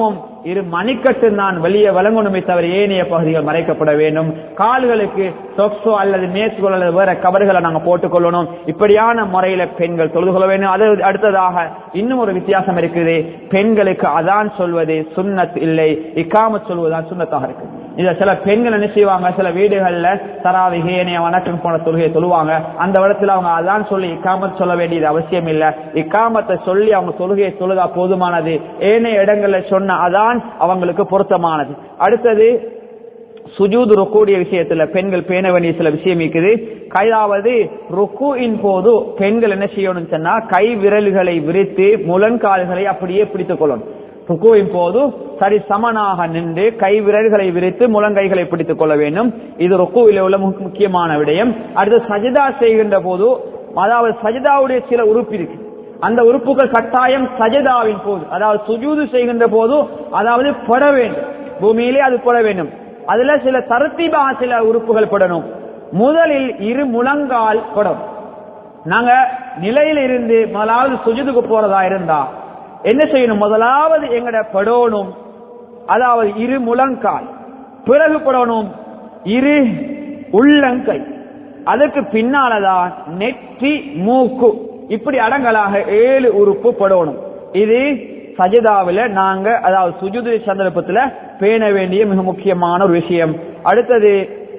இரு மணிக்கட்டு தான் வெளியே வழங்கணுமே தவிர ஏனைய பகுதிகள் மறைக்கப்பட வேண்டும். கால்களுக்கு சொக்ஸோ அல்லது மேஸ்கோ அல்லது வேற கவர்களை நாங்க போட்டுக் கொள்ளணும். இப்படியான முறையில பெண்கள் தொழுது கொள்ள வேண்டும். அது அடுத்ததாக இன்னும் ஒரு வித்தியாசம் இருக்குது. பெண்களுக்கு அதான் சொல்வது சுன்னத் இல்லை, இக்காமத் சொல்வதுதான் சுன்னத்தாக இருக்கு. இத சில பெண்கள் என்ன செய்வாங்க, சில வீடுகள்ல தராவிஹ் ஏனைய வணக்கம் போன தொழுகையை சொல்லுவாங்க. அந்த இடத்துல அவங்க அதான் சொல்லி இக்காமத் சொல்ல வேண்டியது அவசியம் இல்ல. இக்காமத்தை சொல்லி அவங்க தொழுகையை தொழுதா போதுமானது. ஏனைய இடங்கள்ல சொன்ன அதான் அவங்களுக்கு பொருத்தமானது. அடுத்தது சுஜூது ருக்கூடைய விஷயத்துல பெண்கள் பேண வேண்டிய சில விஷயம் இருக்குது. கைதாவது ருக்குவின் போது பெண்கள் என்ன செய்யணும் சொன்னா, கை விரல்களை விரித்து முழங்கால்களை அப்படியே பிடித்துக் கொள்ளணும். ருக்குவின் போது சரி சமனாக நின்று கை விரல்களை விரித்து முழங்கைகளை பிடித்துக் கொள்ள வேண்டும். இது ருக்குவில உள்ள முக்கியமான விடயம். அடுத்து சஜிதா செய்கின்ற போது, அதாவது சஜிதாவுடைய சில உறுப்பு இருக்கு. அந்த உறுப்புகள் கட்டாயம் சஜிதாவின் போது, அதாவது சுஜூது செய்கின்ற போது அதாவது பட வேண்டும், பூமியிலே அது பட வேண்டும். அதுல சில தரத்தீபாக சில உறுப்புகள் படணும். முதலில் இரு முழங்கால் படும். நாங்க நிலையில இருந்து முதலாவது சுஜூதுக்கு போறதா இருந்தா என்ன செய்யணும், முதலாவது எங்கட படணும், அதாவது இரு முழங்கால், பிறகு படணும் இரு உள்ளங்கை, அதுக்கு பின்னாலதான் நெற்றி மூக்கு, இப்படி அடங்கலாக 7 உறுப்பு படணும். இது சஜிதாவில நாங்க அதாவது சுஜூது சந்தர்ப்பத்துல பேண வேண்டிய மிக முக்கியமான ஒரு விஷயம். அடுத்தது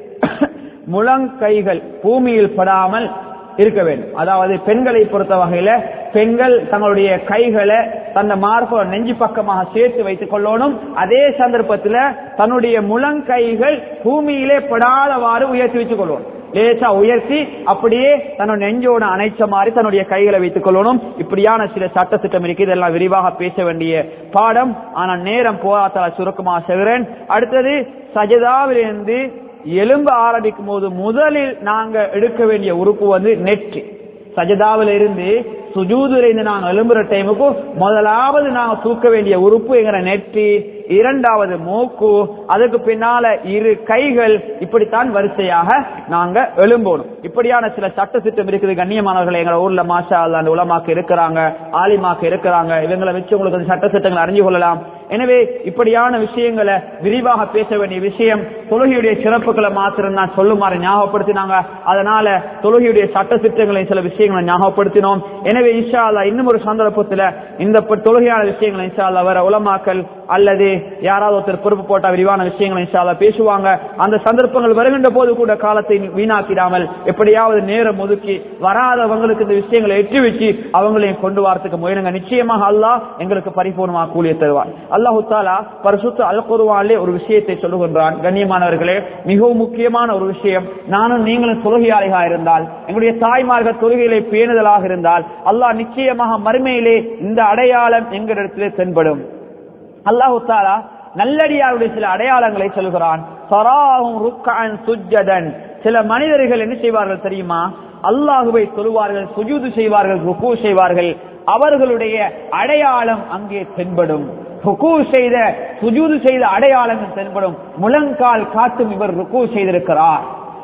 முழங்கைகள் பூமியில் படாமல் இருக்க வேண்டும். அதாவது பெண்களை பொறுத்த வகையில பெண்கள் தங்களுடைய கைகளை தன்னை மார்பு நெஞ்சு பக்கமாக சேர்த்து வைத்துக் கொள்ளணும். அதே சந்தர்ப்பத்தில் தன்னுடைய முழங்கைகள் பூமியிலே படாதவாறு உயர்த்தி வச்சுக் கொள்ளணும். லேசா உயர்த்தி அப்படியே தன்னுடைய நெஞ்சோட அணைச்ச மாதிரி தன்னுடைய கைகளை வைத்துக் கொள்ளணும். இப்படியான சில சட்ட திட்டம் இருக்கு. இதெல்லாம் விரிவாக பேச வேண்டிய பாடம். ஆனால் நேரம் போராத்தால சுருக்கமாக செய்கிறேன். அடுத்தது சஜிதாவிலிருந்து எலும்பு ஆரம்பிக்கும் போது முதலில் நாங்க எடுக்க வேண்டிய உறுப்பு நெற்றி. சஜிதாவில இருந்து சுஜூதுல இருந்து நாங்க எழும்புற டைமுக்கு முதலாவது நாங்க தூக்க வேண்டிய உறுப்பு எங்கிற நெற்றி, இரண்டாவது மூக்கு, அதுக்கு பின்னால இரு கைகள். இப்படித்தான் வரிசையாக நாங்க எழும்பணும். இப்படியான சில சட்ட திட்டம் இருக்குது. கண்ணியமானவர்கள், எங்க ஊர்ல மாஷா அல்லாஹ் அந்த உலமாக்கு இருக்கிறாங்க, ஆலிமாக்கு இருக்கிறாங்க. இவங்களை வச்சு உங்களுக்கு சட்ட திட்டங்களை அறிஞ்சு கொள்ளலாம். எனவே இப்படியான விஷயங்களை விரிவாக பேச வேண்டிய விஷயம். தொழுகையுடைய சிறப்புகளை மாத்திரம் நான் சொல்லுமாறு ஞாபகப்படுத்தினாங்க. அதனால தொழுகையுடைய சட்ட திட்டங்களை சில விஷயங்களை ஞாபகப்படுத்தினோம். எனவே இன்ஷா அல்லாஹ் இன்னும் ஒரு சந்தர்ப்பத்தில் இந்த தொழுகையான விஷயங்களை இன்ஷா அல்லாஹ் வர உலமாக்கள் அல்லது யாராவது ஒருத்தர் பொறுப்பு போட்ட விரிவான விஷயங்களை இன்ஷா அல்லாஹ் பேசுவாங்க. அந்த சந்தர்ப்பங்கள் வருகின்ற போது கூட காலத்தை வீணாக்கிடாமல் எப்படியாவது நேரம் ஒதுக்கி வராதவங்களுக்கு இந்த விஷயங்களை எட்டி வச்சு அவங்களையும் கொண்டு வரத்துக்கு முயலுங்க. நிச்சயமாக அல்லாஹ் எங்களுக்கு பரிபூர்ணமாக கூலியை தருவார். அல்லாஹு தஆலா பரிசுத்த அல் குர்ஆனிலே ஒரு விஷயத்தை சொல்லுகின்றான். கண்ணியமானவர்களே, மிகவும் முக்கியமான ஒரு விஷயம். நானும் நீங்களும் தொழுகையாளிகளாக இருந்தால், எங்களுடைய தாய்மார்கள் தொழுகையிலே பேணுதலாக இருந்தால், அல்லாஹ் நிச்சயமாக மறுமையிலே இந்த அடையாளம் எங்களிடத்திலே தென்படும். அல்லாஹு தஆலா நல்லடியாருடைய சில அடையாளங்களை சொல்கிறான். ஸராஹும் ருக்அன் சுஜ்ஜதன். சில மனிதர்கள் என்ன செய்வார்கள் தெரியுமா? அல்லாஹுவை தொழுவார்கள், சுஜூது செய்வார்கள், ருக்கு செய்வார்கள். அவர்களுடைய அடையாளம் அங்கே தென்படும். ருக்கு செய்த சுஜூது செய்த அடையாளங்கள் தென்படும். முழங்கால் காட்டும் இவர் ருக்கு செய்திருக்கிறார்.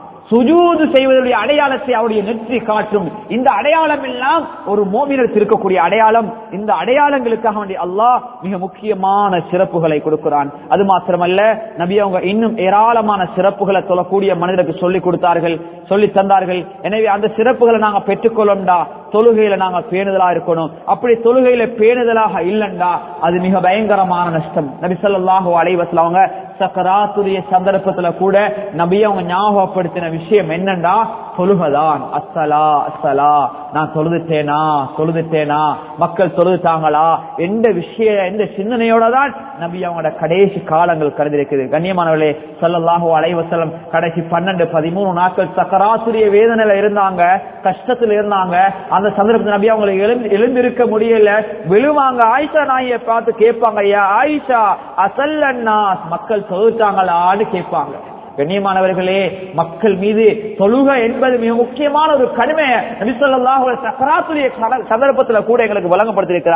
சுஜூது செய்வதற்குரிய அடையாளத்தை அவருடைய நெற்றி காட்டும். இந்த அடையாளம் எல்லாம் ஒரு மோமினருக்கு இருக்கக்கூடிய அடையாளம். இந்த அடையாளங்களுக்காக வேண்டிய அல்லாஹ் மிக முக்கியமான சிறப்புகளை கொடுக்கிறான். அது மாத்திரமல்ல, நபி அவங்க இன்னும் ஏராளமான சிறப்புகளை சொல்லக்கூடிய மனிதருக்கு சொல்லிக் கொடுத்தார்கள், சொல்லி தந்தார்கள். எனவே அந்த சிறப்புகளை நாங்க பெற்றுக்கொள்ளண்டா தொழுகையில நாங்க பேணுதலா இருக்கணும். அப்படி தொழுகையில பேணுதலாக இல்லண்டா அது மிக பயங்கரமான நஷ்டம். நபி ஸல்லல்லாஹு அலைஹி வஸல்லம் அவங்க சக்கராத்துடைய சந்தர்ப்பத்துல கூட நபி அவங்க ஞாபகப்படுத்தின விஷயம் என்னண்டா, தொழுகதான். அஸ்ஸலா அஸ்ஸலா, நான் தொழுதுட்டேனா, மக்கள் தொழுதுட்டாங்களா எந்த சிந்தனையோட தான் நபி அவங்களோட கடைசி காலங்கள் கடந்திருக்குது. கண்ணியமானவர்களே, ஸல்லல்லாஹு அலைஹி வஸல்லம் கடைசி 12-13 நாட்கள் சக்கராத்துடைய வேதனையில இருந்தாங்க, கஷ்டத்துல இருந்தாங்க. அந்த சந்தர்ப்பத்தில் நபி அவங்களுக்கு எழுந்திருக்க முடியல, விழுவாங்க. ஆயிஷா நாயை பார்த்து கேட்பாங்க, யா ஆயிஷா அஸல்லன்னா, மக்கள் தொழுதாங்களான்னு கேட்பாங்க. கண்ணியமானவர்களே, மக்கள் மீது தொழுகை என்பது மிக முக்கியமான ஒரு கடமை. நபி ஸல்லல்லாஹு அலைஹி வஸல்லம் சக்கராத்துடைய சந்தர்ப்பத்தில் கூட எங்களுக்கு வழங்கப்படுத்தியிருக்கிறார்கள்.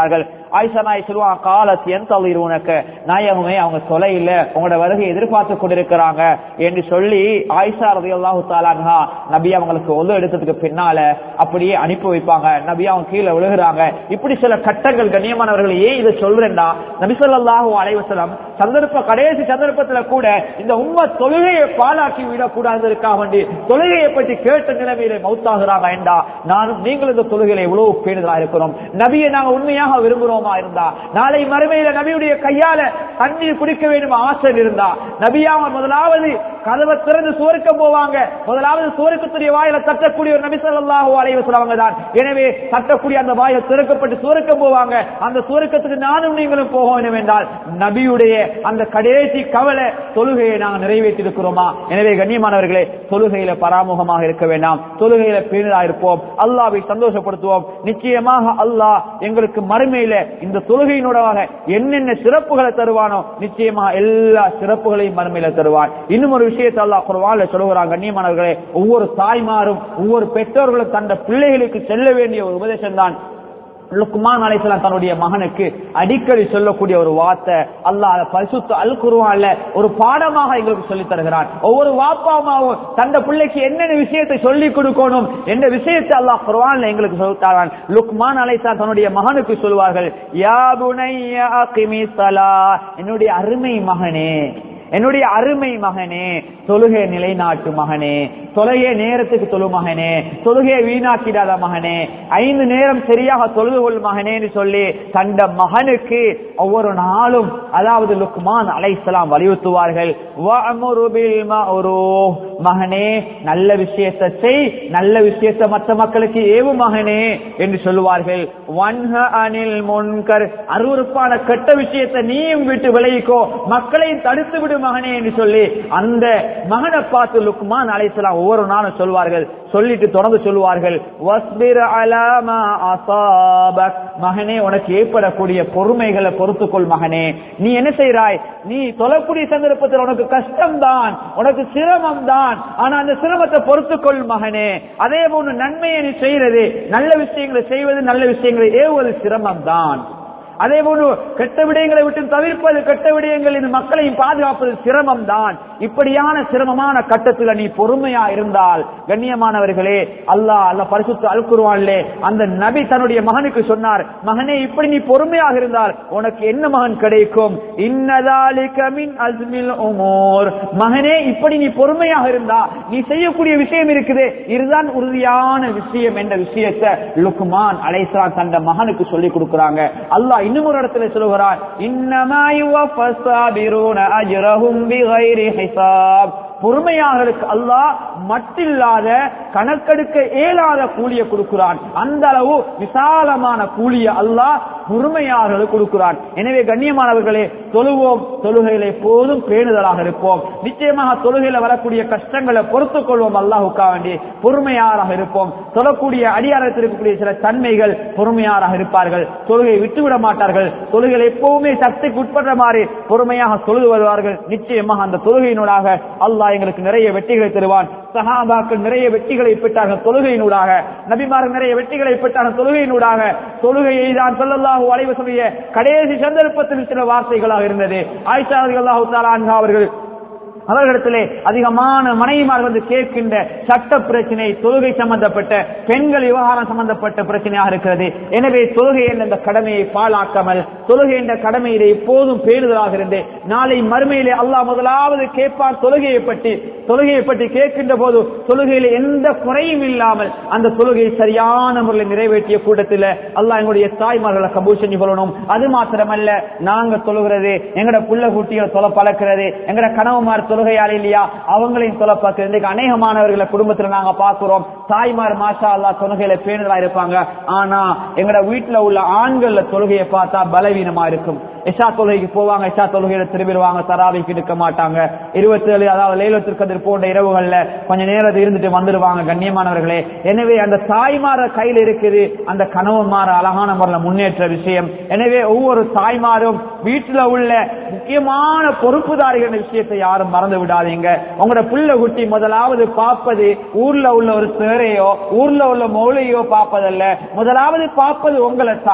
ஆயிஷா நாய் சொல்லுவாங்க, காலத் எந்தளிருனக்க நாயகமே அவங்க தொலையில உங்களோட வருகை எதிர்பார்த்து கொண்டிருக்கிறாங்க என்று சொல்லி ஆயிஷா ரலியல்லாஹு தஆலா அன்ஹா நபி அவங்களுக்கு ஒது எடுத்ததுக்கு பின்னால அப்படியே அனுப்பி வைப்பாங்க. நபி அவங்க கீழே விழுகிறாங்க. இப்படி சில கட்டங்கள் கண்ணியமானவர்கள். ஏன் இதை சொல்றேன்டா, நபி ஸல்லல்லாஹு அலைஹி வஸல்லம் கடைசி சந்தர்ப்பத்துல கூட இந்த உம்மத் தொழுகையை பாழாக்கி விடக்கூடாதற்காக வேண்டி தொழுகையை பற்றி கேட்ட நிலைமையில மௌத்தாகிறாங்க என்றா நானும் நீங்களும் இந்த தொழுகையில எவ்வளவு பேணுதலா இருக்கிறோம். நபியை நாங்க உண்மையாக விரும்புறோமா இருந்தா, நாளை மறுமையில நபியுடைய கையால தண்ணீர் குடிக்க வேண்டும் ஆசை இருந்தா, நபியாக முதலாவது கதவை திறந்து சுவர்க்கம் போவாங்க. முதலாவது சுவர்க்கத்துடைய வாயில தட்டக்கூடிய ஒரு நபி ஸல்லல்லாஹு அலைஹி வஸல்லம் தான். எனவே தட்டக்கூடிய அந்த வாயில திறக்கப்பட்டு சுவர்க்கம் போவாங்க. அந்த சுவர்க்கத்துக்கு நானும் நீங்களும் போக வேண்டும் என்றால் நபியுடைய அந்த கடைசி கவலை தொழுகையை நாங்கள் நிறைவேற்றி இருக்கிறோமா? எனவே கண்ணியமானவர்களே, தொழுகையில பராமுகமாக இருக்க வேண்டாம், தொழுகையில பேணுதலா இருப்போம், அல்லாஹ்வை சந்தோஷப்படுத்துவோம். நிச்சயமாக அல்லாஹ் எங்களுக்கு மறுமையில இந்த தொழுகையினூடாக என்னென்ன சிறப்புகளை தருவானோ நிச்சயமாக எல்லா சிறப்புகளையும் மறுமையில தருவான். இன்னும் ஒரு விஷயத்தை அல்லாஹ் குர்ஆன்ல சொல்கிறான். கண்ணியமானவர்களே, ஒவ்வொரு தாய்மாரும் ஒவ்வொரு பெற்றோர்களும் தந்த பிள்ளைகளுக்கு செல்ல வேண்டிய ஒரு உபதேசம் தான் லுக்மான் அலைஹிஸ்ஸலாம் தன்னுடைய மகனுக்கு அடிக்கடி சொல்லக்கூடிய ஒரு வார்த்தை. அல்லாஹ் பரிசுத்த அல் குர்ஆன்ல ஒரு பாடமாக எங்களுக்கு சொல்லி தருகிறான். ஒவ்வொரு வாப்பாவும் தந்த பிள்ளைக்கு என்னென்ன விஷயத்தை சொல்லிக் கொடுக்கணும் என்ற விஷயத்தை அல்லாஹ் குர்ஆன்ல எங்களுக்கு சொல்லி தருவான். லுக்மான் அலைஹிஸ்ஸலாம் தன்னுடைய மகனுக்கு சொல்வார்கள், யா புனைய அகிமிஸ் ஸலாத், என்னுடைய அருமை மகனே, என்னுடைய அருமை மகனே, தொழுகை நிலைநாட்டு மகனே, தொழுகை நேரத்துக்கு தொழு மகனே, தொழுகையை வீணாக்கிடாத மகனே, 5 நேரம் சரியாக தொழுது கொள் மகனே என்று சொல்லி தந்த மகனுக்கு ஒவ்வொரு நாளும் அதாவது லுக்மான் அலைஹிஸ்ஸலாம் வலியுறுத்துவார்கள். வஅமுரு பில் மஅரூஃப், மகனே நல்ல விஷயத்தை செய், நல்ல விஷயத்தை மற்ற மக்களுக்கு ஏவு மகனே என்று சொல்லுவார்கள். வன்ஹ அனில் முன்கர், அருவருப்பான கெட்ட விஷயத்தை நீயும் விட்டு விலகிக்கோ, மக்களையும் தடுத்து விடு மகனே என்று சொல்லி அந்த மகனை பார்த்து லுக்மான் அலைஹிஸ்ஸலாம் ஒவ்வொரு நாளும் சொல்வார்கள். சொல்லிட்டு தொடர்ந்து சொல்வார்கள், வஸ்பிர் அலா மா அஸாபக், மகனே உனக்கு ஏற்படக்கூடிய பொறுமைகளை பொறுத்துக்கொள் மகனே. நீ என்ன செய்றாய், நீ தொழக்கூடிய சந்தர்ப்பத்தில் உனக்கு கஷ்டம்தான், உனக்கு சிரமம் தான், ஆனா அந்த சிரமத்தை பொறுத்துக்கொள் மகனே. அதே போன்று நன்மையை நீ செய்யறது, நல்ல விஷயங்களை செய்வது, நல்ல விஷயங்களை ஏவுவது சிரமம் தான். அதே போன்று கெட்ட விடயங்களை விட்டு தவிர்ப்பது, கெட்ட விடயங்களில் மக்களையும் பாதுகாப்பது சிரமம் தான். இப்படியான சிரமமான கட்டத்தில் நீ பொறுமையா இருந்தால் கண்ணியமானவர்களே, அல்லாஹ் பரிசுத்த அல் குர்ஆனிலே அந்த நபி தன்னுடைய மகனுக்கு சொன்னார், மகனே இப்படி நீ பொறுமையாக இருந்தால் உனக்கு என்ன மகன் கிடைக்கும், இன்னதாலிக மின் அஸ்மில் உமூர், மகனே இப்படி நீ பொறுமையாக இருந்தா நீ செய்யக்கூடிய விஷயம் இருக்குது, இதுதான் உறுதியான விஷயம் என்ற விஷயத்தை லுக்மான் அலைஹிஸ்ஸலாம் தந்த மகனுக்கு சொல்லிக் கொடுக்கிறாங்க. அல்லாஹ் இன்னும் ஒரு இடத்துல சொல்கிறார், இன்னமா யுவஃபஸ் ஸாபிரூன அஜ்ரஹும் பிகைரி ஹிசாப், பொறுமையாளர்களுக்கு அல்லாஹ் மட்டில்லாத கணக்கெடுக்க இயலாத கூலியை கொடுக்கிறான். அந்த அளவு விசாலமான கூலியை அல்லாஹ் பொறுமையாளர்களுக்கு கொடுக்கிறான். எனவே கண்ணியமானவர்களே, தொழுவோம், தொழுகையில எப்போதும் பேணுதலாக இருப்போம். நிச்சயமாக தொழுகையில வரக்கூடிய கஷ்டங்களை பொறுத்துக் கொள்வோம், அல்லாஹ்வுக்காக வேண்டி பொறுமையாளராக இருப்போம். தொழக்கூடிய அடியாரத்தில் இருக்கக்கூடிய சில தன்மைகள் பொறுமையாளராக இருப்பார்கள், தொழுகையை விட்டுவிட மாட்டார்கள், தொழுகையில் எப்பவுமே சக்திக்கு உட்படுற மாதிரி பொறுமையாக தொழுது வருவார்கள். நிச்சயமாக அந்த தொழுகையினூடாக அல்லாஹ் எங்களுக்கு நிறைய வெற்றிகளை தருவான். சஹாபாக்கள் நிறைய வெற்றிகளை பெற்றார்கள் தொழுகையினூடாக, நபிமார்கள் நிறைய வெற்றிகளை பெற்றார்கள் தொழுகையினூடாக. தொழுகையை தான் ஸல்லல்லாஹு அலைஹி வஸல்லம் கடைசி சந்தர்ப்பத்தில் சில வார்த்தைகளாக இருந்தது. ஆயிஷா ரலியல்லாஹு தஆலா அன்ஹா அவர்களிடத்திலே அதிகமான மனைவிமார்கள் வந்து கேட்கின்ற சட்ட பிரச்சனை, தொழுகை சம்பந்தப்பட்ட பெண்கள் விவகாரம் சம்பந்தப்பட்ட பிரச்சனையாக இருக்கிறது. எனவே தொழுகை என்ற கடமையை பாழாக்காமல் தொழுகை என்ற கடமையிலே எப்போதும் பேணுதலாக இருந்து நாளை மறுமையிலே அல்லாஹ் முதலாவது கேட்பார் தொழுகையை பற்றி கேட்கின்ற போது தொழுகையில எந்த குறையும் இல்லாமல் அந்த தொழுகையை சரியான முறையில் நிறைவேற்றிய கூட்டத்தில் அல்லாஹ் எங்களுடைய தாய்மார்களை கபூல் செஞ்சு கொள்ளணும். அது மாத்திரமல்ல, நாங்க தொழுகிறது, எங்கட புள்ள குட்டிகளை தொலை பழக்கிறது, எங்கட கனவுமார் தொழுகையாளி இல்லையா அவங்களையும் தொலை பார்க்கிறது. இன்றைக்கு அநேகமானவர்களை குடும்பத்தில் நாங்க பார்க்கிறோம், தாய்மார் மாஷா அல்லாஹ் தொழுகையில பேணுதலா இருப்பாங்க, ஆனா எங்கட வீட்டுல உள்ள ஆண்கள்ல தொழுகையை பார்த்தா பலவீனமா இருக்கும். இஷா தொழுகைக்கு போவாங்க, இஷா தொழுகையில திரும்பிடுவாங்க, தராவிக்கு எடுக்க மாட்டாங்க. 27 அதாவது லைலத்துல் கத்ர் போன்ற இரவுகள்ல கொஞ்ச நேரத்தை இருந்துட்டு வந்துடுவாங்க. கண்ணியமானவர்களே, எனவே அந்த தாய்மார கையில் இருக்குது அந்த கணவன்மார அழகான முறையில் முன்னேற்ற விஷயம். எனவே ஒவ்வொரு தாய்மாரும் வீட்டுல உள்ள முக்கியமான பொறுப்புதாரிகள் விஷயத்தை யாரும் மறந்து விடாதீங்க. உங்களோட புள்ள குட்டி முதலாவது பார்ப்பது ஊர்ல உள்ள ஒரு சேரையோ ஊர்ல உள்ள மௌலையோ பார்ப்பதல்ல, முதலாவது பார்ப்பது உங்களை தான்.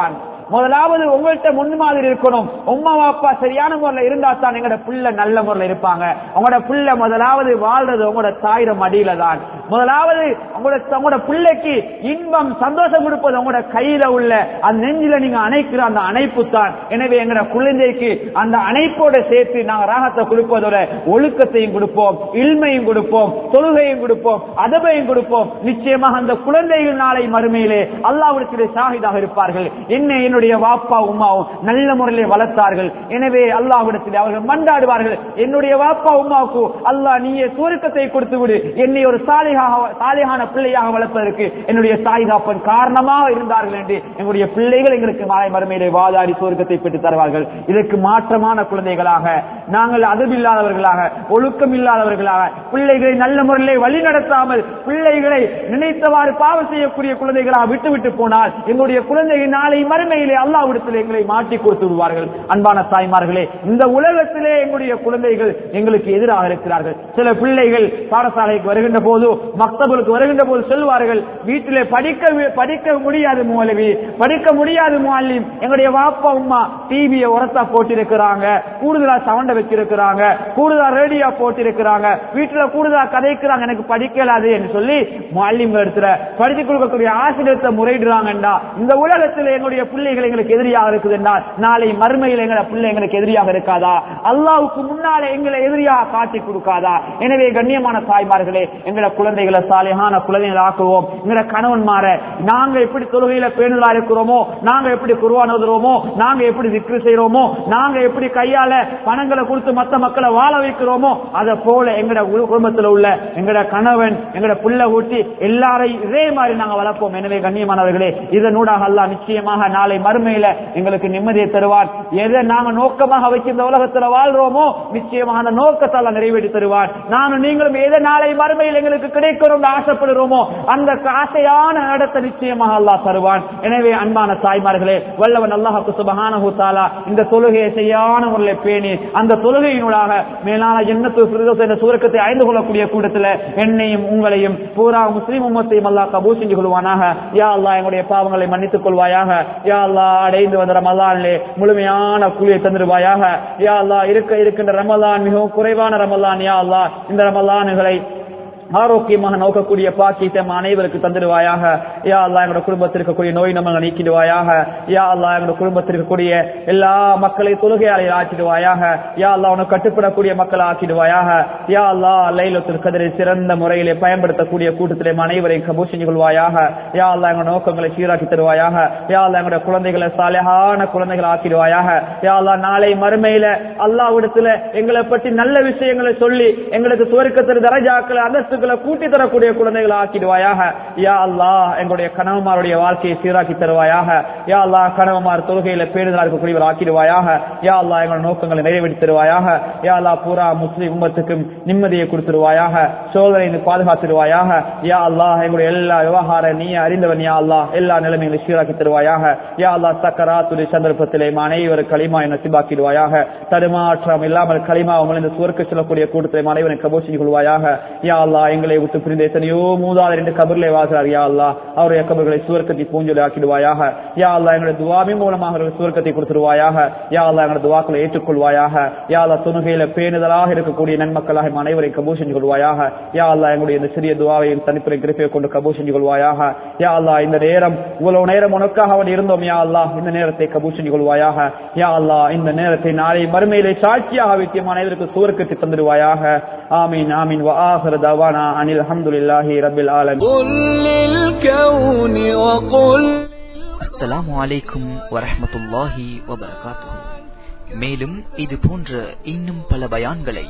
முதலாவது உங்கள்கிட்ட முன்மாதிரி இருக்கணும். உம்மா அப்பா சரியான முறையில் இருந்தா தான் எங்களோட பிள்ளை நல்ல முறையில் இருப்பாங்க. உங்களோட பிள்ளை முதலாவது வாழ்றது உங்களோட தாயிர மடியில தான். முதலாவது உங்களோட பிள்ளைக்கு இன்பம் சந்தோஷம் கொடுப்பது உங்களோட கையில உள்ள அந்த நெஞ்சில நீங்க அணைக்கிற அந்த அணைப்பு தான். எனவே எங்களோட குழந்தைக்கு அந்த அணைப்போட சேர்த்து நாங்கள் ராகத்தை கொடுப்பதோட ஒழுக்கத்தையும் கொடுப்போம், இல்மையும் கொடுப்போம், தொழுகையும் கொடுப்போம், அதபையும் கொடுப்போம். நிச்சயமாக அந்த குழந்தைகள் நாளை மறுமையிலே அல்லாஹ்விடத்திலே ஷாஹிதாக இருப்பார்கள். என்னுடைய வாப்பா உம்மாவும் நல்ல முறையிலே வளர்த்தார்கள். எனவே அல்லாஹ்விடத்திலே அவர்கள் மன்றாடுவார்கள், என்னுடைய வாப்பா உம்மாவுக்கு அல்லாஹ் நீயே சுவர்க்கத்தை கொடுத்து விடு, என்னை ஒரு சாலிகான பிள்ளையாக வளர்ப்பதற்கு என்னுடைய சாய்தாப்பன் காரணமாக இருந்தார்கள் என்று எங்களுடைய பிள்ளைகள் எங்களுக்கு நாளை மறுமையிலே வாதாடி சுவர்க்கத்தை பெற்று தருவார்கள். இதற்கு மாற்றமான குழந்தைகளாக நாங்கள் அதபில்லாதவர்களாக ஒழுக்கம் இல்லாதவர்களாக பிள்ளைகளை நல்ல முறையிலே வழி நடத்தாமல் பிள்ளைகளை நினைத்தவாறு பாவம் செய்யக்கூடிய குழந்தைகளாக விட்டுவிட்டு போனால் எங்களுடைய குழந்தைகள் நாளை மறுமையிலே அல்லாஹ்விடத்திலே எங்களை மாட்டி கொடுத்து விடுவார்கள். அன்பான தாய்மார்களே, இந்த உலகத்திலே எங்களுடைய குழந்தைகள் எங்களுக்கு எதிராக இருக்கிறார்கள். சில பிள்ளைகள் பாடசாலைக்கு வருகின்ற போது, மக்தபுக்கு வருகின்ற போது சொல்வார்கள், வீட்டிலே படிக்க முடியாது மௌலவி, படிக்க முடியாது முஅல்லிம், எங்களுடைய வாப்பா உம்மா டிவியை உரத்தா போட்டிருக்கிறாங்க, கூடுதலா சவுண்ட வச்சிருக்கிறாங்க, கூடுதலா ரேடியோ போட்டிருக்கிறாங்க, வீட்டுல கூடுதலா கதைக்கிறாங்க, எனக்கு படிக்கலாது என்று சொல்லி முஅல்லிம் இடத்துல படித்து கொடுக்கக்கூடிய ஆசிரியத்தை முறையிடுறாங்கண்டா இந்த உலகத்தில் எங்களுடைய பிள்ளைகள் எங்களுக்கு எதிரியாக இருக்குது என்றால் நாளை மறுமையில் எங்களை பிள்ளை எங்களுக்கு எதிரியாக இருக்காதா? அல்லாஹ்வுக்கு முன்னாலே எங்களை எதிரியாக காட்டி கொடுக்காதா? எனவே கண்ணியமான தாய்மார்களே, எங்களை குழந்தைகளை சாலிஹான குழந்தைகளை ஆக்குவோம். எங்களை கணவன்மார நாங்க எப்படி தொழுகையில பேணுதலா இருக்கிறோமோ, நாங்க எப்படி குர்ஆன் ஓதுறோமோ, நாங்க எப்படி திக்ரு செய்யறோமோ, நாங்க எப்படி கையால பணங்களை கொடுத்து மத்த மக்களை வாழ வைக்கிறோமோ, அதை போல எங்கட குடும்பத்தில் உள்ள எங்கட கணவன் எங்கட புள்ள ஊட்டி எல்லாரையும் இதே மாதிரி நாங்க வளர்ப்போம். எனவே கண்ணியமானவர்களே, இதனூடாக அல்லாஹ் நிச்சயமாக நாளை மறுமையில எங்களுக்கு நிம்மதியை தருவான். எதை நாங்க நோக்கமாக வச்சு இந்த உலகத்துல வாழ்றோமோ நிச்சயமாக அந்த நோக்கத்தால நிறைவேற்றி தருவான். நானும் நீங்களும் எதை நாளை மறுமையில் எங்களுக்கு கிடைக்கிறோம் ஆசைப்படுறோமோ அந்த ஆசையான இடத்தை நிச்சயமாக அல்லாஹ் தருவான். எனவே அன்பான தாய்மார்களே, வல்லவன் அல்லாஹ் சுப்ஹானஹு வ தஆலா இந்த தொழுகையை சரியான முறையில் பேணி அந்த தொழுகையினூடாக மேலான ஜன்னத்துல் ஃபிர்தௌஸ் என்ற சுவர்க்கத்தை அடைந்து கொள்ளக்கூடிய கூட்டத்தில் என்னையும் உங்களையும் பூரா முஸ்லிம் உம்மத்தையும் அல்லாஹ் கபூல் செஞ்சு கொள்வானாக. யா அல்லாஹ் எங்களுடைய பாவங்களை மன்னித்துக் கொள்வாயாக. யா அல்லாஹ் அடைந்து வந்த ரமலானிலே முழுமையான கூலியை தந்துடுவாயாக. யா அல்லாஹ் இருக்கின்ற ரமலான் மிகவும் குறைவான ரமலான். யா அல்லாஹ் இந்த ரமலான்களை ஆரோக்கியமாக நோக்கக்கூடிய பாக்கியத்தை அனைவருக்கு தந்துடுவாயாக. யா அல்லாஹ் எங்களுடைய குடும்பத்தில் இருக்கக்கூடிய நோய் நம்ம நீக்கிடுவாயாக. யா அல்லாஹ் எங்களுடைய குடும்பத்தில் இருக்கக்கூடிய எல்லா மக்களையும் தொழுகையாளர்கள் ஆக்கிடுவாயாக. யா அல்லாஹ் உனக்கு கட்டுப்படக்கூடிய மக்களை ஆக்கிடுவாயாக. யா அல்லாஹ் லைலத்துல் கத்ரை சிறந்த முறையிலே பயன்படுத்தக்கூடிய கூட்டத்திலே அனைவரையும் கபூல் செஞ்சு கொள்வாயாக. யா அல்லாஹ் எங்களுடைய நோக்கங்களை சீராக்கி தருவாயாக. யா அல்லாஹ் எங்களுடைய குழந்தைகளை சாலிஹான குழந்தைகளை ஆக்கிடுவாயாக. யா அல்லாஹ் நாளை மறுமையில அல்லாஹ்விடத்துல எங்களை பற்றி நல்ல விஷயங்களை சொல்லி எங்களுக்கு சுவர்க்கத்தில் தரஜாக்களை அந்த கூட்டி தரக்கூடிய குழந்தைகளை ஆக்கிடுவாயாக. யா அல்லாஹ் எங்களுடைய கணவன்மாருடைய வாழ்க்கையை சீராக்கி தருவாயாக. யா அல்லாஹ் கணவன்மார் தொழுகையில பேணுதலா இருக்கக்கூடியவர் ஆக்கிடுவாயாக. யா அல்லாஹ் எங்களுடைய நோக்கங்களை நிறைவேற்றி தருவாயாக. யா அல்லாஹ் பூரா முஸ்லிம் உம்மத்துக்கும் நிம்மதியை கொடுத்துருவாயாக. சோதனை பாதுகாத்துடுவாயாக. யா அல்லாஹ் எங்களுடைய எல்லா விவகார நீ அறிந்தவன். யா அல்லாஹ் எல்லா நிலைமைகளையும் சீராக்கி தருவாயாக. யா அல்லாஹ் சக்கராத்துடைய சந்தர்ப்பத்திலே அனைவரும் களிமா நசீபாக்கிடுவாயாக. தடுமாற்றம் இல்லாமல் களிமா உங்களை இந்த சுவர்க்க செல்லக்கூடிய கூட்டத்திலே அனைவரும் கபூல் செஞ்சு கொள்வாயாக. யா அல்லாஹ் எங்களை விட்டு பிரிந்த எத்தனையோ மூதாதையர் என்று கபர்களை வாழ்கிறார். யா அல்லாஹ் அவருடைய கபர்களை சுவர்க்கத்தை பூஞ்சொலி ஆக்கிடுவாயாக. யா அல்லாஹ் எங்களுடைய துவாவின் மூலமாக அவர்கள் சுவர்க்கத்தை கொடுத்துருவாயாக. யா அல்லாஹ் எங்களுடைய துவாக்களை ஏற்றுக்கொள்வாயாக. யா அல்லாஹ் தொழுகையில பேணுதலாக இருக்கக்கூடிய நன்மக்களாக அனைவரையும் கபூல் செஞ்சு கொள்வாயாக. யா அல்லாஹ் எங்களுடைய இந்த சிறிய துவாவையும் தனிப்புரை கிருப்பையை கொண்டு கபூல் செஞ்சு கொள்வாயாக. யா அல்லாஹ் இந்த நேரம் இவ்வளவு நேரம் உனக்காக அவன் இருந்தோம். யா அல்லாஹ் இந்த நேரத்தை கபூல் செஞ்சு கொள்வாயாக. யா அல்லாஹ் இந்த நேரத்தை நாளை மறுமையிலே சாட்சியாக வைத்தியம் அனைவருக்கு சுவர்க்கத்தை தந்துடுவாயாக. ஆமீன் ஆமீன். வ ஆகிரு தவானா அனில் ஹம்துலில்லாஹி ரப்பில் ஆலமீன். குல் லில் கௌனி வ குல். அஸ்ஸலாமு அலைக்கும் வ ரஹ்மத்துல்லாஹி வ பரகாத்துஹு. மேலும் இது போன்ற இன்னும் பல பயான்களை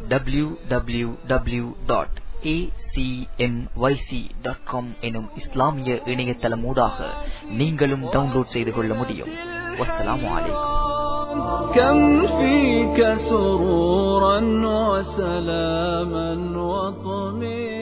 www.acmyc.com எனும் இஸ்லாமிய இணையதளம் ஊடாக நீங்களும் டவுன்லோட் செய்து கொள்ள முடியும். வஸ்ஸலாமு அலைக்கும். كم فيك سرورا وسلاما وطمئنا